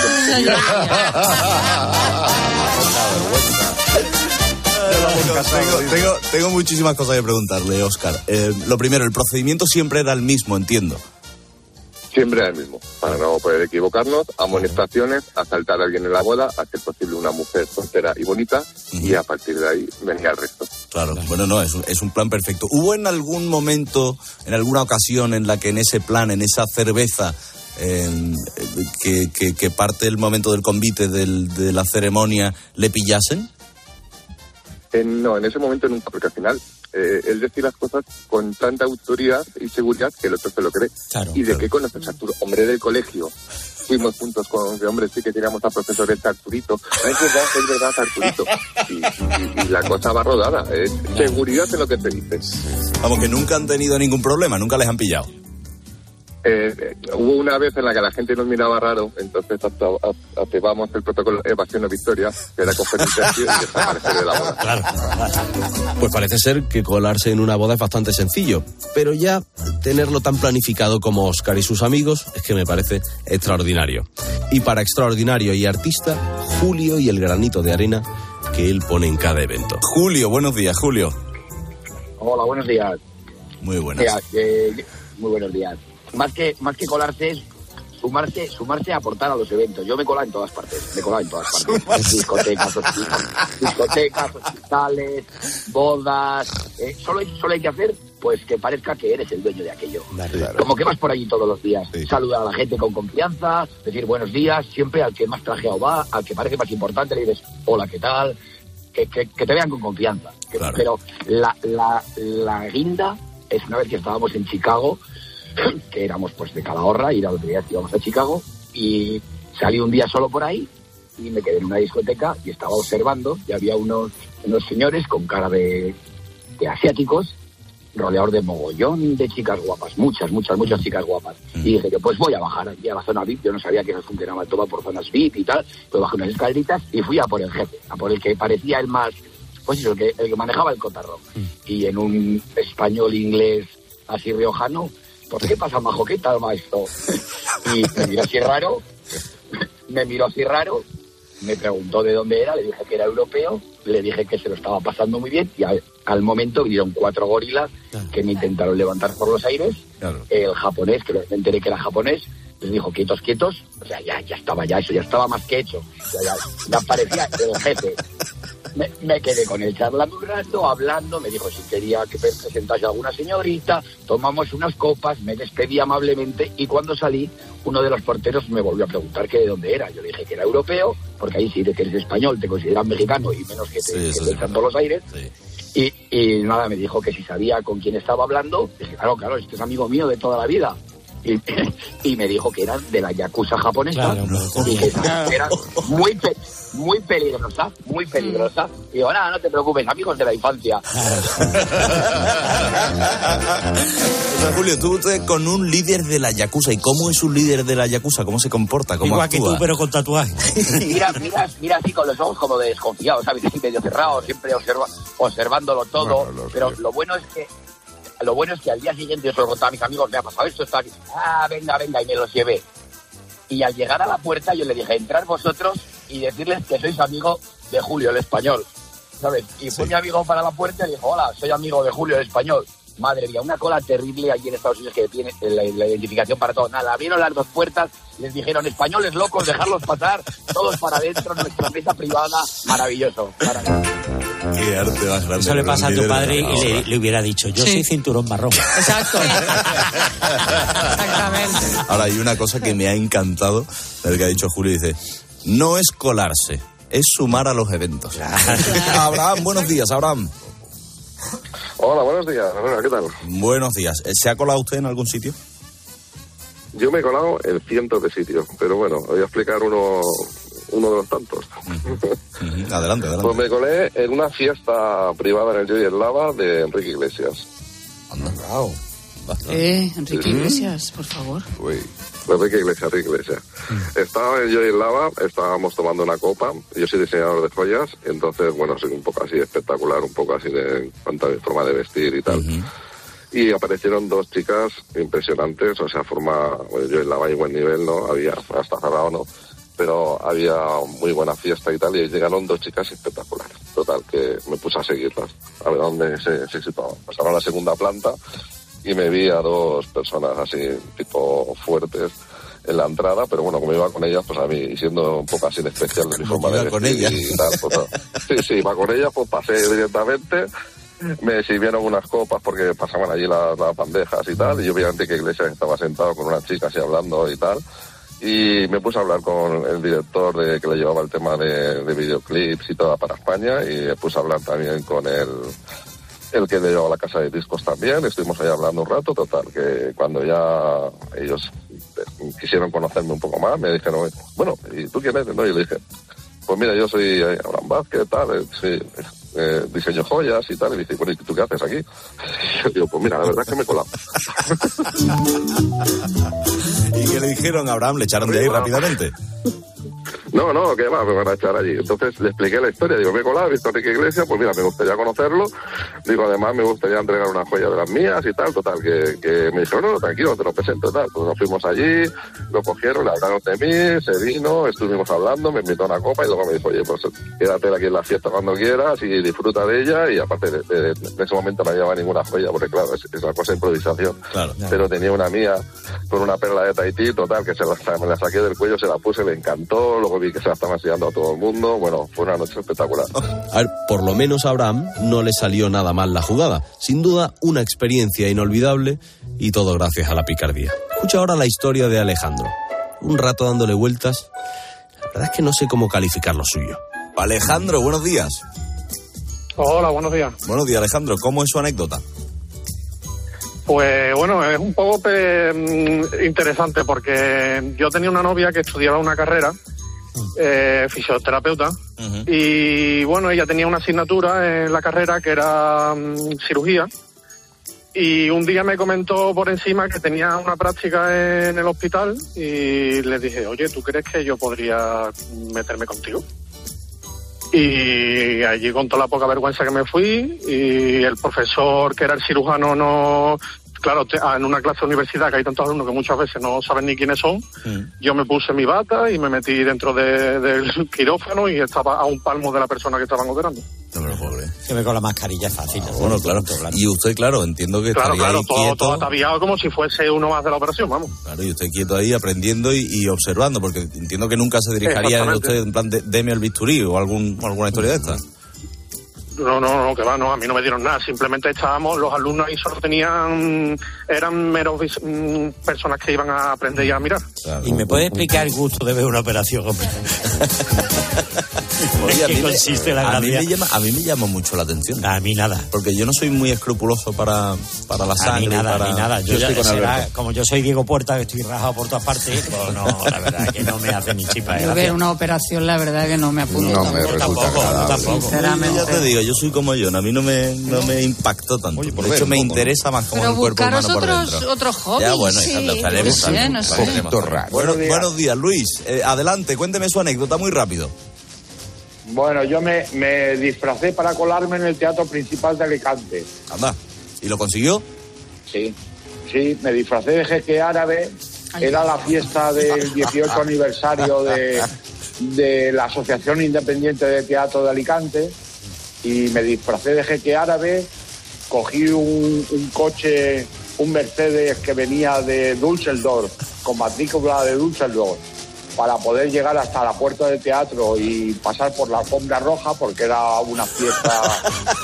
Speaker 12: Tengo muchísimas cosas que preguntarle, Óscar. Lo primero, el procedimiento siempre era el mismo, entiendo.
Speaker 23: Siempre era el mismo, para no poder equivocarnos, amonestaciones, asaltar a alguien en la boda, hacer posible una mujer soltera y bonita, y a partir de ahí venía el resto.
Speaker 12: Claro, bueno, no, es un plan perfecto. ¿Hubo en algún momento, en alguna ocasión en la que en ese plan, en esa cerveza, que parte el momento del convite, de la ceremonia, le pillasen?
Speaker 23: No, en ese momento nunca, porque al final él decía las cosas con tanta autoridad y seguridad que el otro se lo cree. Claro, ¿y de qué conoces a Arturo? Hombre del colegio. Fuimos juntos con hombre, sí que teníamos a profesor de Arturito. Es verdad, Arturito. Y la cosa va rodada. Es seguridad en lo que te dices.
Speaker 12: Vamos, que nunca han tenido ningún problema, nunca les han pillado.
Speaker 23: Hubo una vez en la que la gente nos miraba raro, entonces activamos el protocolo Evasión o Victoria, que era coger un tercio y desaparecer de la boda.
Speaker 12: Claro. Pues parece ser que colarse en una boda es bastante sencillo, pero ya tenerlo tan planificado como Óscar y sus amigos es que me parece extraordinario. Y para extraordinario y artista, Julio y el granito de arena que él pone en cada evento.
Speaker 17: Julio, buenos días, Julio.
Speaker 2: Hola, buenos días.
Speaker 17: Muy buenas.
Speaker 2: Muy buenos días. Más que colarse es sumarse a aportar a los eventos. Yo me colaba en todas partes. Discotecas, hospitales, bodas. Solo hay que hacer pues que parezca que eres el dueño de aquello. Claro. Como que vas por allí todos los días. Sí. Saludar a la gente con confianza, decir buenos días, siempre al que más trajeado va, al que parece más importante, le dices hola, ¿qué tal? Que te vean con confianza. Claro. Pero la guinda es una vez que estábamos en Chicago, que éramos pues de Calahorra, y la otra día íbamos a Chicago, y salí un día solo por ahí y me quedé en una discoteca y estaba observando, y había unos señores con cara de asiáticos, rodeados de mogollón de chicas guapas, muchas chicas guapas. Y dije que pues voy a bajar aquí a la zona VIP, yo no sabía que eso funcionaba todo por zonas VIP y tal, pues bajé unas escaleritas y fui a por el jefe, a por el que parecía el más, pues eso, el que manejaba el cotarro. Y en un español inglés así riojano, pues ¿qué pasa, majo? ¿Qué tal, maestro? Y me miró así raro, me preguntó de dónde era, le dije que era europeo, le dije que se lo estaba pasando muy bien, y al momento vinieron 4 gorilas que me intentaron levantar por los aires. Claro. El japonés, que me enteré que era japonés, les dijo quietos, o sea, ya estaba eso ya estaba más que hecho, ya parecía el jefe. Me quedé con él charlando un rato, hablando, me dijo si quería que presentase a alguna señorita, tomamos unas copas, me despedí amablemente, y cuando salí, uno de los porteros me volvió a preguntar que de dónde era. Yo le dije que era europeo, porque ahí sí de que eres español, te consideran mexicano y menos que te echan todos los aires. Sí. Y nada, me dijo que si sabía con quién estaba hablando. Dije, claro, este es amigo mío de toda la vida. Y me dijo que eran de la yakuza japonesa, y que era muy peligrosa. Y digo, nada, no te preocupes, amigos de la infancia.
Speaker 17: O sea, Julio, tú con un líder de la yakuza. ¿Y cómo es un líder de la yakuza? ¿Cómo se comporta? ¿Cómo
Speaker 1: igual
Speaker 17: actúa?
Speaker 1: Que tú, pero con tatuaje.
Speaker 2: Mira así con los ojos como de desconfiado, ¿sabes? Así medio cerrado, siempre observándolo todo. Bueno, pero lo bueno es que al día siguiente yo se lo contaba a mis amigos, me ha pasado esto, está aquí. Venga, y me los llevé. Y al llegar a la puerta yo le dije, entrad vosotros y decirles que sois amigo de Julio, el español, ¿sabes? Y fue mi amigo para la puerta y le dijo, hola, soy amigo de Julio, el español. Madre mía, una cola terrible allí en Estados Unidos que tiene la identificación para todos. Nada, abrieron las 2 puertas, les dijeron, españoles locos, dejarlos pasar, todos para adentro, nuestra mesa privada, maravilloso.
Speaker 17: Qué arte más grande.
Speaker 1: Eso le pasa a tu padre y le hubiera dicho, yo soy cinturón marrón.
Speaker 6: Exacto. Exactamente.
Speaker 17: Ahora, hay una cosa que me ha encantado, el que ha dicho Julio, dice, no es colarse, es sumar a los eventos. Abraham, buenos días, Abraham.
Speaker 23: Hola, buenos días. ¿Qué tal?
Speaker 17: Buenos días. ¿Se ha colado usted en algún sitio?
Speaker 23: Yo me he colado en cientos de sitios, pero bueno, voy a explicar uno de los tantos.
Speaker 17: Adelante.
Speaker 23: Pues me colé en una fiesta privada en el Joy en Lava de Enrique Iglesias.
Speaker 17: Wow.
Speaker 16: Enrique Iglesias, por favor.
Speaker 23: Uy, Enrique Iglesias. Estaba en Joy en Lava, estábamos tomando una copa. Yo soy diseñador de joyas, entonces, bueno, soy un poco así espectacular, un poco así de cuanto a mi forma de vestir y tal. Y aparecieron 2 chicas impresionantes, o sea, Joy en Lava y buen nivel, ¿no? Había, hasta cerrado, ¿no? Pero había muy buena fiesta y tal, y llegaron 2 chicas espectaculares. Total, que me puse a seguirlas, a ver dónde se situaban. Pasaron a la segunda planta y me vi a 2 personas así, tipo fuertes, en la entrada, pero bueno, como iba con ellas, pues a mí, y siendo un poco así de especial de mi forma de vestir y tal, pues, sí, iba con ellas, pues pasé directamente, me sirvieron unas copas porque pasaban allí las bandejas y tal, y yo obviamente que Iglesias estaba sentado con unas chicas y hablando y tal, y me puse a hablar con el director que le llevaba el tema de videoclips y todo para España, y me puse a hablar también con el que le llevaba la casa de discos también, estuvimos ahí hablando un rato, total, que cuando ya ellos quisieron conocerme un poco más, me dijeron, bueno, ¿y tú quién eres? ¿No? Y le dije, pues mira, yo soy Abraham Vázquez, tal, sí. diseño joyas y tal. Y dice, bueno, ¿y tú qué haces aquí? Y yo digo, pues mira, la verdad es que me he colado.
Speaker 17: ¿Y qué le dijeron a Abraham? ¿Le echaron de ahí rápidamente?
Speaker 23: No, que va, me van a echar allí. Entonces le expliqué la historia, digo, me he colado, he visto a Enrique Iglesias, pues mira, me gustaría conocerlo, digo, además me gustaría entregar una joya de las mías y tal, total, que me dijeron, no, tranquilo, te lo presento, tal. Pues nos fuimos allí, lo cogieron, le hablaron de mí, se vino, estuvimos hablando, me invitó a una copa y luego me dijo, oye, pues quédate aquí en la fiesta cuando quieras y disfruta de ella, y aparte en ese momento no llevaba ninguna joya, porque claro, es una cosa de improvisación, claro. Pero tenía una mía con una perla de Tahití, total, que me la saqué del cuello, se la puse, le encantó, luego vi que se la estaba enseñando a todo el mundo. Bueno, fue una noche espectacular.
Speaker 12: A ver, por lo menos a Abraham no le salió nada mal la jugada. Sin duda, una experiencia inolvidable y todo gracias a la picardía. Escucha ahora la historia de Alejandro. Un rato dándole vueltas. La verdad es que no sé cómo calificar lo suyo.
Speaker 17: Alejandro, buenos días.
Speaker 10: Hola, buenos días.
Speaker 17: Buenos días, Alejandro. ¿Cómo es su anécdota?
Speaker 10: Pues bueno, es un poco interesante porque yo tenía una novia que estudiaba una carrera, fisioterapeuta, y bueno, ella tenía una asignatura en la carrera que era cirugía, y un día me comentó por encima que tenía una práctica en el hospital y le dije, oye, ¿tú crees que yo podría meterme contigo? Y allí con toda la poca vergüenza que me fui, y el profesor que era el cirujano no... Claro, en una clase de universidad que hay tantos alumnos que muchas veces no saben ni quiénes son, yo me puse mi bata y me metí dentro del quirófano y estaba a un palmo de la persona que estaban operando.
Speaker 17: No me lo puedo creer.
Speaker 1: Se ve con la mascarilla fácil.
Speaker 17: Bueno, claro. Y usted, claro, entiendo que estaría ahí quieto.
Speaker 10: Todo ataviado como si fuese uno más de la operación, vamos.
Speaker 17: Claro, y usted quieto ahí aprendiendo y observando, porque entiendo que nunca se dirigiría a usted en plan de deme el bisturí o alguna historia de estas.
Speaker 10: No, que va, no, a mí no me dieron nada, simplemente estábamos, los alumnos ahí solo eran meros personas que iban a aprender y a mirar.
Speaker 1: Claro. ¿Y me puede explicar el gusto de ver una operación, hombre?
Speaker 17: Oye,
Speaker 1: ¿Qué consiste la gracia?
Speaker 17: A mí me llama mucho la atención.
Speaker 1: A mí nada.
Speaker 17: Porque yo no soy muy escrupuloso para la sangre.
Speaker 1: A mí nada. Yo como yo soy Diego Puerta, que estoy rajado por todas partes, pues no, la verdad que no me hace ni chipa.
Speaker 11: Yo ver una operación, la verdad que no me apunto.
Speaker 1: Tampoco.
Speaker 17: Sinceramente. Ya te digo, yo soy como yo, a mí no me impactó tanto. Oye, de hecho, me interesa más como el cuerpo humano por dentro.
Speaker 11: Otros hobbies.
Speaker 17: Ya, bueno, buenos días, Luis. Adelante, cuénteme su anécdota muy rápido.
Speaker 20: Bueno, yo me disfracé para colarme en el Teatro Principal de Alicante.
Speaker 17: Anda, ¿y lo consiguió?
Speaker 20: Sí, me disfracé de jeque árabe. Era la fiesta del 18 aniversario de la Asociación Independiente de Teatro de Alicante. Y me disfracé de jeque árabe, cogí un coche, un Mercedes que venía de Düsseldorf, con matrícula de Düsseldorf, para poder llegar hasta la puerta del teatro y pasar por la alfombra roja, porque era una fiesta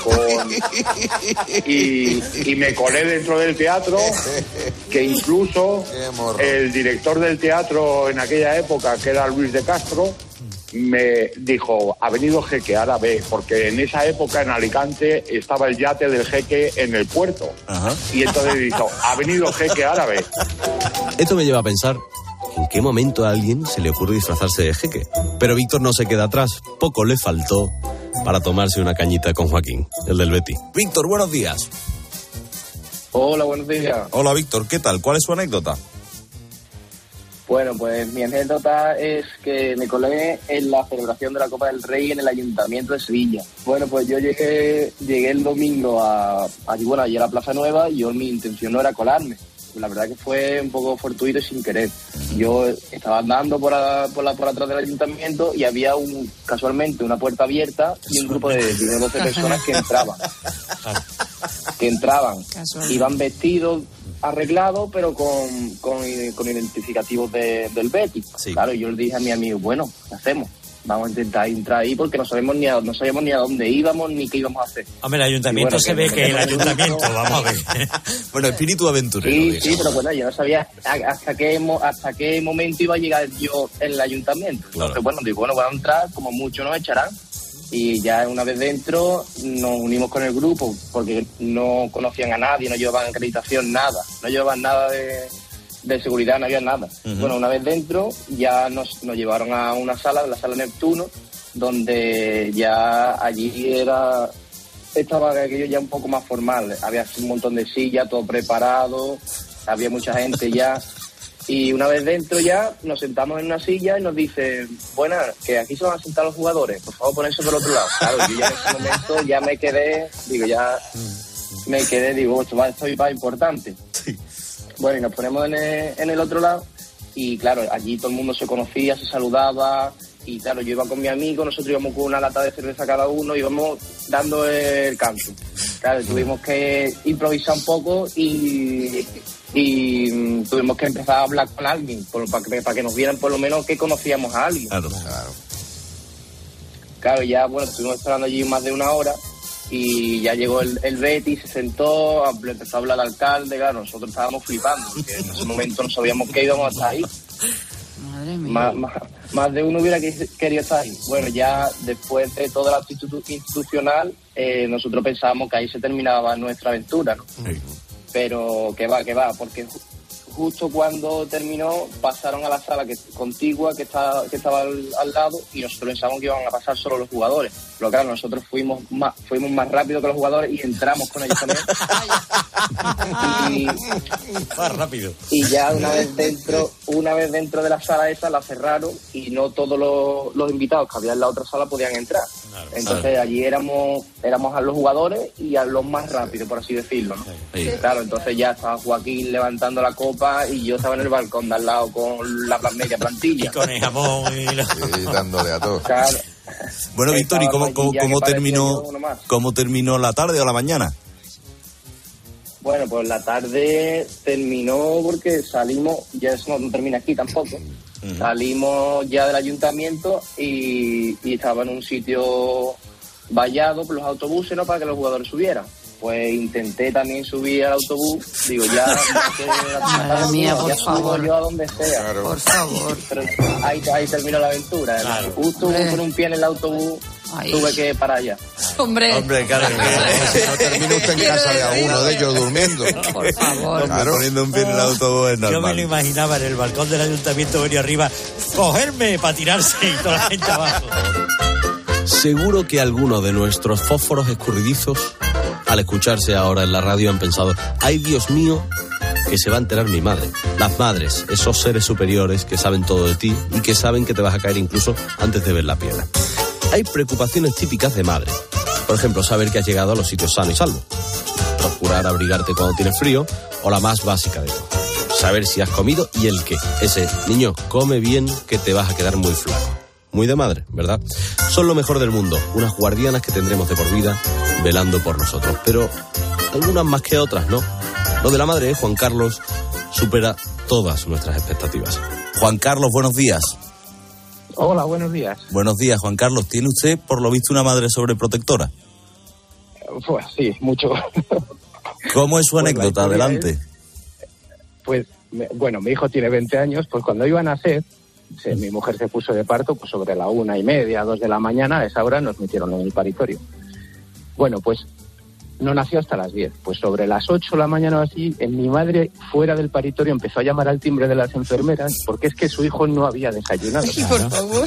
Speaker 20: y me colé dentro del teatro, que incluso el director del teatro en aquella época, que era Luis de Castro, me dijo, ha venido jeque árabe, porque en esa época en Alicante estaba el yate del jeque en el puerto. Ajá. Y entonces dijo, ha venido jeque árabe.
Speaker 12: Esto me lleva a pensar en qué momento a alguien se le ocurre disfrazarse de jeque. Pero Víctor no se queda atrás, poco le faltó para tomarse una cañita con Joaquín, el del Betis.
Speaker 17: Víctor, buenos días.
Speaker 23: Hola, buenos días.
Speaker 17: Hola, Víctor, ¿qué tal? ¿Cuál es su anécdota?
Speaker 23: Bueno, pues mi anécdota es que me colé en la celebración de la Copa del Rey en el Ayuntamiento de Sevilla. Bueno, pues yo llegué el domingo allí a la Plaza Nueva, y mi intención no era colarme. La verdad que fue un poco fortuito y sin querer. Yo estaba andando por atrás del ayuntamiento y había casualmente una puerta abierta y un grupo de 12 personas que entraban. Iban vestidos, arreglados, pero con identificativos del Betis. Sí. Claro, yo le dije a mi amigo, bueno, ¿qué hacemos? Vamos a intentar entrar ahí porque no sabíamos ni a dónde íbamos ni qué íbamos a hacer.
Speaker 1: Hombre, el ayuntamiento se ve que el ayuntamiento, vamos a ver.
Speaker 17: Bueno, espíritu aventurero.
Speaker 23: Sí, pero bueno, yo no sabía hasta qué momento iba a llegar yo en el ayuntamiento. Claro. Entonces, bueno, voy a entrar, como mucho nos echarán. Y ya una vez dentro nos unimos con el grupo porque no conocían a nadie, no llevaban acreditación, nada. No llevaban nada de seguridad, no había nada. Uh-huh. Bueno, una vez dentro ya nos llevaron a una sala, la sala Neptuno, donde ya allí era
Speaker 5: estaba aquello ya un poco más formal. Había un montón de sillas, todo preparado, había mucha gente ya. Y una vez dentro ya nos sentamos en una silla y nos dicen, bueno, que aquí se van a sentar los jugadores, por favor ponerse por otro lado. Claro, yo ya en ese momento ya me quedé, esto va importante. Sí. Bueno, y nos ponemos en el otro lado y claro, allí todo el mundo se conocía, se saludaba y claro, yo iba con mi amigo, nosotros íbamos con una lata de cerveza cada uno, íbamos dando el canto. Claro, tuvimos que improvisar un poco y tuvimos que empezar a hablar con alguien para que nos vieran por lo menos que conocíamos a alguien. Claro, ya bueno, estuvimos esperando allí más de una hora y ya llegó el Betty, se sentó, empezó a hablar al alcalde. Claro, nosotros estábamos flipando porque en ese momento no sabíamos que íbamos a estar ahí. Madre mía. Más de uno hubiera querido estar ahí. Bueno, ya después de toda la actitud institucional, nosotros pensábamos que ahí se terminaba nuestra aventura, ¿no? Sí. Pero que va, porque justo cuando terminó pasaron a la sala contigua que estaba al lado y nosotros pensábamos que iban a pasar solo los jugadores. Pero claro, nosotros fuimos más rápido que los jugadores y entramos con ellos también.
Speaker 1: Más rápido.
Speaker 5: Y ya una vez dentro de la sala esa la cerraron y no todos los invitados que había en la otra sala podían entrar. Entonces allí éramos a los jugadores y a los más rápidos, por así decirlo, ¿no? Sí. Claro, entonces ya estaba Joaquín levantando la copa y yo estaba en el balcón de al lado con la media plantilla.
Speaker 1: Y con el jamón y
Speaker 15: dándole a todos.
Speaker 5: Claro.
Speaker 17: Bueno, Víctor, ¿y cómo terminó la tarde o la mañana?
Speaker 5: Bueno, pues la tarde terminó porque salimos, ya eso no termina aquí tampoco. Salimos ya del ayuntamiento y estaba en un sitio vallado por los autobuses, ¿no? Para que los jugadores subieran. Pues intenté también subir al autobús, digo,
Speaker 11: madre mía, por favor.
Speaker 5: Yo a donde sea.
Speaker 15: Claro.
Speaker 11: Por favor.
Speaker 5: Pero ahí terminó la aventura.
Speaker 1: Claro.
Speaker 5: Justo con un pie en el autobús, tuve que parar allá.
Speaker 11: Hombre,
Speaker 1: claro.
Speaker 15: No termina usted en casa de alguno de ellos durmiendo.
Speaker 11: Por favor.
Speaker 17: Claro, poniendo un pie en el autobús es normal.
Speaker 1: Yo me lo imaginaba en el balcón del ayuntamiento, venía arriba, cogerme para tirarse y toda la gente abajo.
Speaker 12: Seguro que algunos de nuestros fósforos escurridizos, al escucharse ahora en la radio, han pensado, ¡ay, Dios mío, que se va a enterar mi madre! Las madres, esos seres superiores que saben todo de ti y que saben que te vas a caer incluso antes de ver la piedra. Hay preocupaciones típicas de madre. Por ejemplo, saber que has llegado a los sitios sanos y salvos. Procurar abrigarte cuando tienes frío, o la más básica de todo, saber si has comido y el qué. Ese, niño, come bien que te vas a quedar muy flaco. Muy de madre, ¿verdad? Son lo mejor del mundo, unas guardianas que tendremos de por vida velando por nosotros, pero algunas más que otras, ¿no? Lo de la madre, Juan Carlos, supera todas nuestras expectativas. Juan Carlos, buenos días.
Speaker 14: Hola, buenos días.
Speaker 17: Buenos días, Juan Carlos. ¿Tiene usted, por lo visto, una madre sobreprotectora?
Speaker 14: Pues sí, mucho.
Speaker 17: ¿Cómo es su anécdota? Adelante.
Speaker 14: Mi hijo tiene 20 años, pues cuando iba a nacer, mi mujer se puso de parto pues sobre la 1:30, 2 de la mañana, a esa hora nos metieron en el paritorio. Bueno, pues no nació hasta las 10. Pues sobre las 8 de la mañana o así, mi madre fuera del paritorio empezó a llamar al timbre de las enfermeras porque es que su hijo no había desayunado.
Speaker 6: Ay, por favor.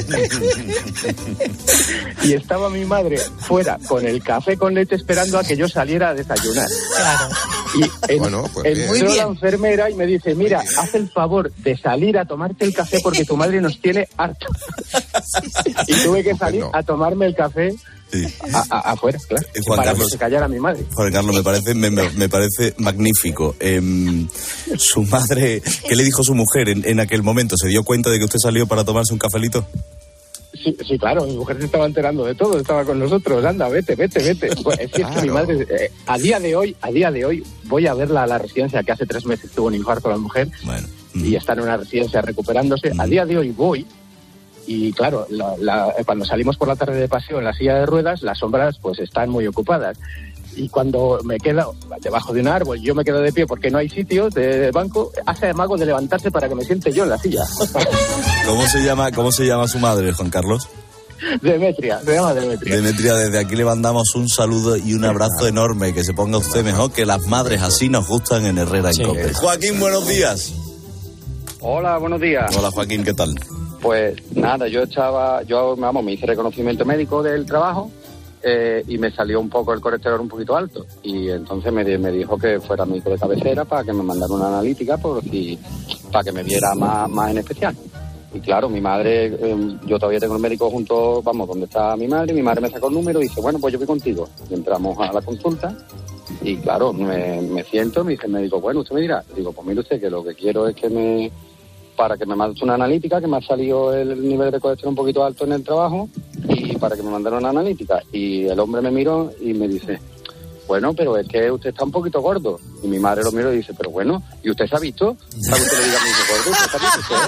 Speaker 14: Y estaba mi madre fuera con el café con leche esperando a que yo saliera a desayunar.
Speaker 6: Claro.
Speaker 14: Y entró la enfermera y me dice, mira, haz el favor de salir a tomarte el café porque tu madre nos tiene harto. Y tuve que salir a tomarme el café. Sí. Afuera, claro. Para Carlos, que se callara mi madre.
Speaker 17: Juan Carlos, me parece magnífico. Su madre, ¿qué le dijo su mujer en aquel momento? ¿Se dio cuenta de que usted salió para tomarse un cafelito?
Speaker 14: Sí, claro, mi mujer se estaba enterando de todo, estaba con nosotros, anda, vete. Pues, es que mi madre, a día de hoy, voy a verla a la residencia, que hace 3 meses tuvo un infarto la mujer, y está en una residencia recuperándose. A día de hoy voy, y claro, cuando salimos por la tarde de paseo en la silla de ruedas, las sombras pues están muy ocupadas. Y cuando me quedo debajo de un árbol, yo me quedo de pie porque no hay sitios de banco, hace amago de levantarse para que me siente yo en la silla.
Speaker 17: ¿Cómo se llama su madre, Juan Carlos?
Speaker 14: Demetria, se llama Demetria.
Speaker 17: Demetria, desde aquí le mandamos un saludo y un abrazo enorme, que se ponga usted mejor, que las madres así nos gustan en Herrera en COPE. Joaquín, buenos días.
Speaker 18: Hola, buenos días.
Speaker 17: Hola, Joaquín, ¿qué tal?
Speaker 18: Pues nada, me hice reconocimiento médico del trabajo.
Speaker 20: y me salió un poco el colesterol un poquito alto. Y entonces me dijo que fuera médico de cabecera para que me mandara una analítica para que me viera más en especial. Y claro, mi madre, yo todavía tengo el médico junto, donde está mi madre me sacó el número y dice, bueno, pues yo voy contigo. Y entramos a la consulta y claro, me siento, me dice el médico, bueno, usted me dirá. Digo, pues mire usted, que lo que quiero es para que me mande una analítica, que me ha salido el nivel de colesterol un poquito alto en el trabajo, y para que me mandara una analítica. Y el hombre me miró y me dice, bueno, pero es que usted está un poquito gordo. Y mi madre lo miró y dice, pero bueno, ¿y usted se ha visto? ¿Sabe usted le diga a mi hijo gordo? ¿Usted se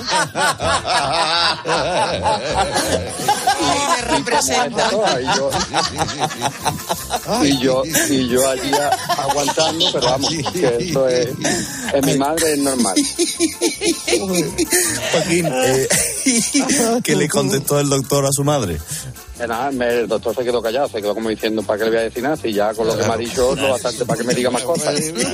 Speaker 20: ha visto? Y yo allí aguantando, pero vamos, que eso es mi madre, es normal.
Speaker 17: Joaquín, ¿qué le contestó el doctor a su madre?
Speaker 20: Nada, el doctor se quedó callado, se quedó como diciendo, ¿para qué le voy a decir nada? Si ya con lo que me ha dicho, lo bastante para que me diga más cosas.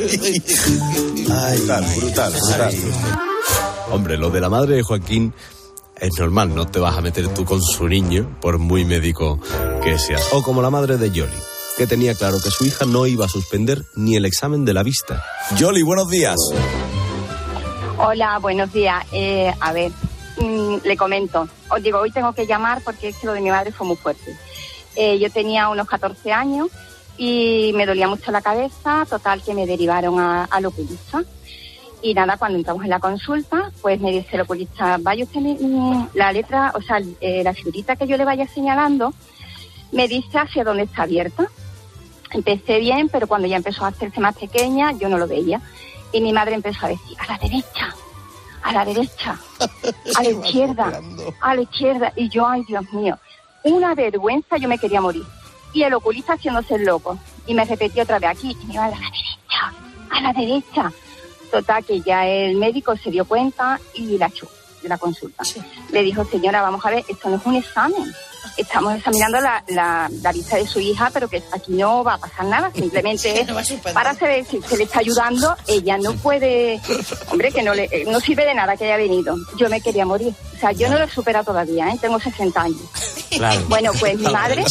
Speaker 17: Brutal.
Speaker 12: Hombre, lo de la madre de Joaquín es normal, no te vas a meter tú con su niño, por muy médico que seas. O como la madre de Yoli, que tenía claro que su hija no iba a suspender ni el examen de la vista.
Speaker 17: Yoli, buenos días.
Speaker 13: Hola, buenos días. A ver, le comento. Os digo, hoy tengo que llamar porque es que lo de mi madre fue muy fuerte. Yo tenía unos 14 años y me dolía mucho la cabeza, total que me derivaron al oculista. Y nada, cuando entramos en la consulta, pues me dice el oculista, vaya usted, la letra, o sea, la figurita que yo le vaya señalando, me dice hacia dónde está abierta. Empecé bien, pero cuando ya empezó a hacerse más pequeña, yo no lo veía. Y mi madre empezó a decir, a la derecha, a la izquierda, a la izquierda. Y yo, ay, Dios mío, una vergüenza, yo me quería morir. Y el oculista haciéndose el loco. Y me repetía otra vez aquí, y me iba a la derecha. Total, que ya el médico se dio cuenta y la echó de la consulta. Sí. Le dijo, señora, vamos a ver, esto no es un examen. Estamos examinando la vista de su hija, pero que aquí no va a pasar nada, simplemente es para saber si se le está ayudando. Ella no puede, hombre, que no sirve de nada que haya venido. Yo me quería morir, o sea, yo no lo he superado todavía, tengo 60 años. Claro. Bueno, pues mi madre,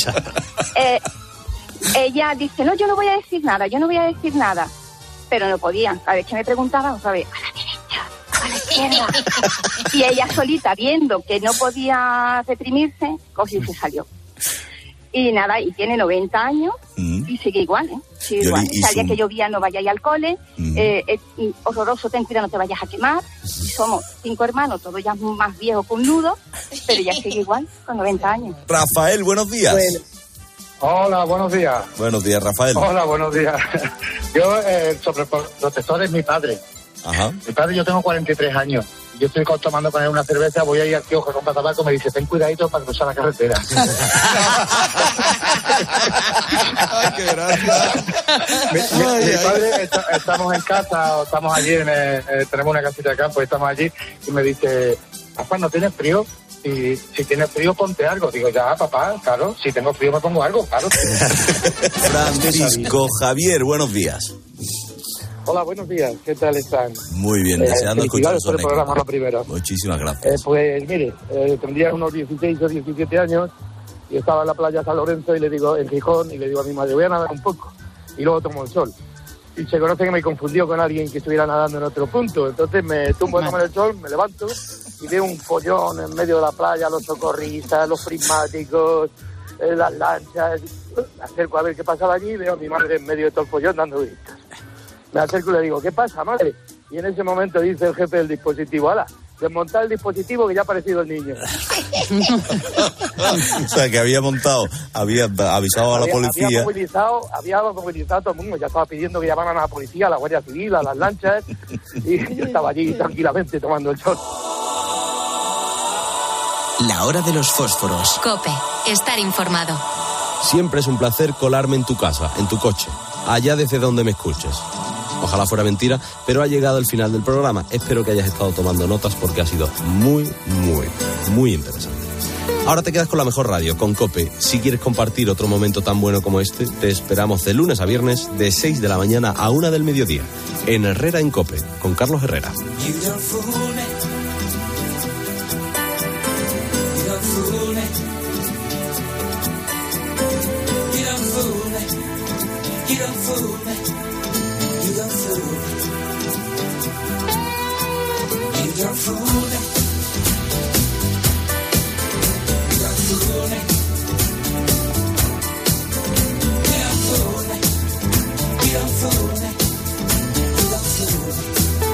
Speaker 13: ella dice, no, yo no voy a decir nada, pero no podía. Cada vez que me preguntaba, otra vez, a la derecha, a la izquierda. Y ella solita, viendo que no podía reprimirse, cogió y se salió. Y nada, y tiene 90 años y sigue igual, Sigue igual. Sabía que llovía, no vayas al cole, es horroroso, ten cuidado, no te vayas a quemar. Y somos 5 hermanos, todos ya más viejos que un nudo, pero ya sigue igual, con 90 años.
Speaker 17: Rafael, buenos días.
Speaker 19: Bueno. Hola, buenos días.
Speaker 17: Buenos días, Rafael.
Speaker 19: Hola, buenos días. Yo, sobreprotector es mi padre.
Speaker 17: Ajá.
Speaker 19: Mi padre, yo tengo 43 años. Yo estoy tomando con él una cerveza, voy a ir al kiosco con tabaco, me dice, ten cuidadito para cruzar la carretera.
Speaker 17: Ay, qué gracia.
Speaker 19: Mi padre, estamos en casa, estamos allí, tenemos una casita de campo y estamos allí, y me dice, papá, ¿no tienes frío? Y si tienes frío, ponte algo. Digo, ya, papá, claro, si tengo frío me pongo algo, claro.
Speaker 17: Francisco Javier, buenos días.
Speaker 19: Hola, buenos días, ¿qué tal están?
Speaker 17: Muy bien, deseando escuchar
Speaker 19: por el programa, lo primero.
Speaker 17: Muchísimas gracias.
Speaker 19: Pues mire, tendría unos 16 o 17 años y estaba en la playa San Lorenzo y le digo, en Gijón, y le digo a mi madre, voy a nadar un poco y luego tomo el sol. Y se conoce que me confundió con alguien que estuviera nadando en otro punto. Entonces me tumbo a tomar el sol, me levanto y veo un follón en medio de la playa, los socorristas, los prismáticos, las lanchas. Me acerco a ver qué pasaba allí y veo a mi madre en medio de todo el follón dando gritos. Me acerco y le digo, ¿qué pasa, madre? Y en ese momento dice el jefe del dispositivo, ¡hala! Desmontar el dispositivo que ya ha aparecido el niño.
Speaker 17: O sea, que había avisado a la policía.
Speaker 19: Había movilizado a todo el mundo. Ya estaba pidiendo que llamaran a la policía, a la Guardia Civil, a las lanchas. Y yo estaba allí tranquilamente tomando el sol.
Speaker 3: La hora de los fósforos.
Speaker 4: COPE. Estar informado.
Speaker 12: Siempre es un placer colarme en tu casa, en tu coche, allá desde donde me escuches. Ojalá fuera mentira, pero ha llegado el final del programa. Espero que hayas estado tomando notas porque ha sido muy, muy, muy interesante. Ahora te quedas con la mejor radio, con COPE. Si quieres compartir otro momento tan bueno como este, te esperamos de lunes a viernes, de 6 de la mañana a 1 del mediodía, en Herrera en COPE, con Carlos Herrera.
Speaker 9: don't fool me. You don't fool me. You don't fool me. You don't fool me. You don't fool me. You don't fool me. You don't fool me.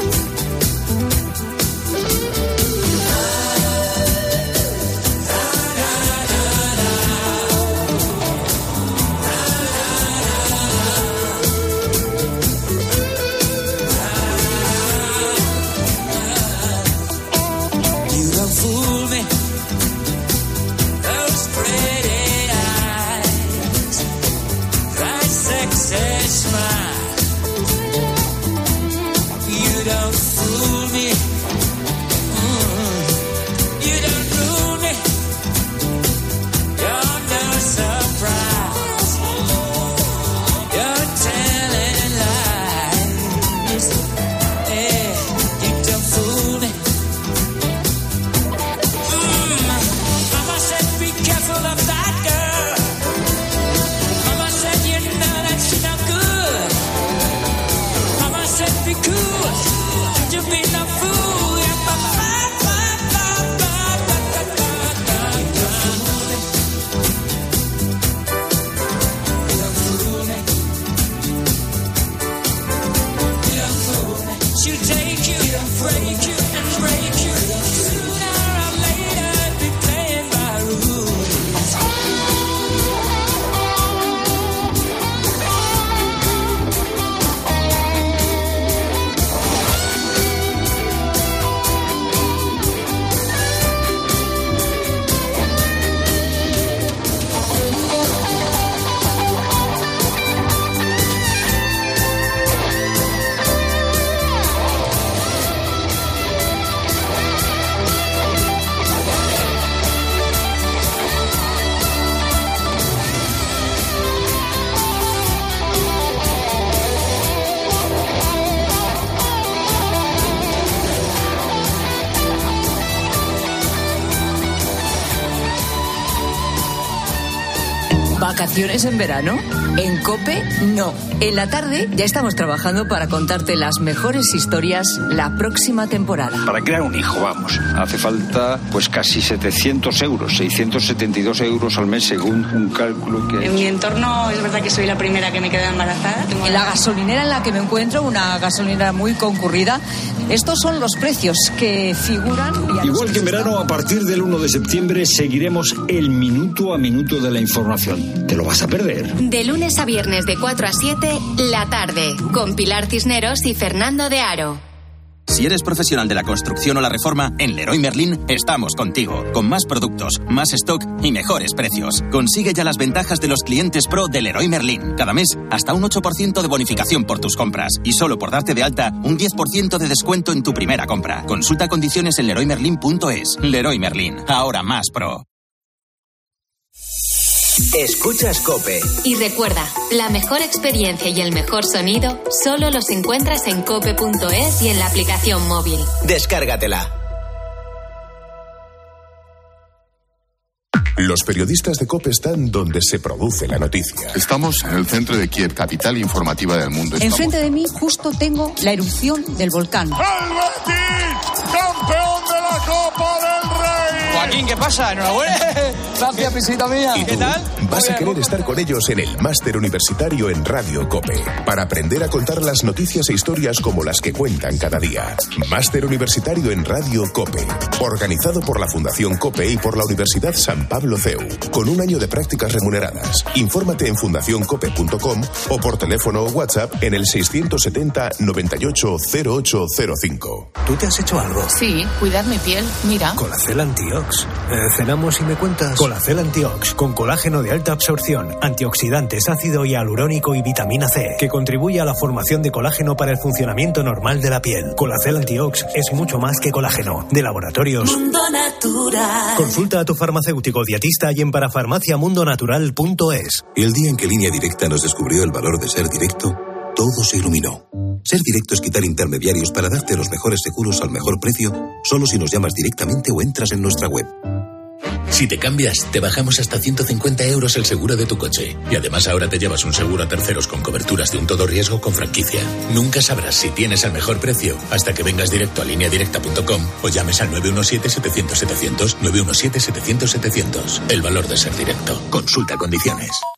Speaker 21: ¿Vacaciones en verano? En COPE, no. En la tarde ya estamos trabajando para contarte las mejores historias la próxima temporada.
Speaker 22: Para crear un hijo, vamos, hace falta pues casi 700 euros, 672 euros al mes según un cálculo que...
Speaker 24: En mi entorno es verdad que soy la primera que me queda embarazada.
Speaker 21: En la gasolinera en la que me encuentro, una gasolinera muy concurrida, estos son los precios que figuran...
Speaker 22: Igual que en verano, a partir del 1 de septiembre seguiremos el minuto a minuto de la información. ¿Te lo vas a perder?
Speaker 4: De lunes a viernes de 4 a 7, La Tarde, con Pilar Cisneros y Fernando de Aro.
Speaker 25: Si eres profesional de la construcción o la reforma, en Leroy Merlin estamos contigo. Con más productos, más stock y mejores precios. Consigue ya las ventajas de los clientes pro de Leroy Merlin. Cada mes, hasta un 8% de bonificación por tus compras. Y solo por darte de alta, un 10% de descuento en tu primera compra. Consulta condiciones en leroymerlin.es. Leroy Merlin, ahora más pro.
Speaker 3: Escuchas COPE.
Speaker 4: Y recuerda, la mejor experiencia y el mejor sonido solo los encuentras en cope.es y en la aplicación móvil.
Speaker 3: Descárgatela.
Speaker 26: Los periodistas de COPE están donde se produce la noticia.
Speaker 27: Estamos en el centro de Kiev, capital informativa del mundo.
Speaker 21: Enfrente de mí justo tengo la erupción del volcán.
Speaker 9: ¡El Betis, campeón de la Copa del Rey!
Speaker 28: Joaquín, ¿qué pasa? Enhorabuena. Gracias, pisita mía.
Speaker 26: ¿Y tú?
Speaker 28: ¿Qué tal?
Speaker 26: Vas a querer estar con ellos en el Máster Universitario en Radio COPE para aprender a contar las noticias e historias como las que cuentan cada día. Máster Universitario en Radio COPE, organizado por la Fundación COPE y por la Universidad San Pablo CEU, con un año de prácticas remuneradas. Infórmate en fundacioncope.com o por teléfono o WhatsApp en el 670 98 0805.
Speaker 29: ¿Tú te has hecho algo?
Speaker 11: Sí, cuidar mi piel, mira.
Speaker 29: Colacel Antiox. Cenamos y me cuentas. Colacel Antiox, con colágeno de alta absorción, antioxidantes, ácido hialurónico y vitamina C, que contribuye a la formación de colágeno para el funcionamiento normal de la piel. Colacel Antiox es mucho más que colágeno. De Laboratorios
Speaker 9: Mundo Natural.
Speaker 29: Consulta a tu farmacéutico dietista y en parafarmaciamundonatural.es.
Speaker 30: Y el día en que Línea Directa nos descubrió el valor de ser directo, todo se iluminó. Ser directo es quitar intermediarios para darte los mejores seguros al mejor precio, solo si nos llamas directamente o entras en nuestra web.
Speaker 1: Si te cambias, te bajamos hasta 150 euros el seguro de tu coche. Y además ahora te llevas un seguro a terceros con coberturas de un todo riesgo con franquicia. Nunca sabrás si tienes el mejor precio hasta que vengas directo a lineadirecta.com o llames al 917-700-700, 917-700-700. El valor de ser directo. Consulta condiciones.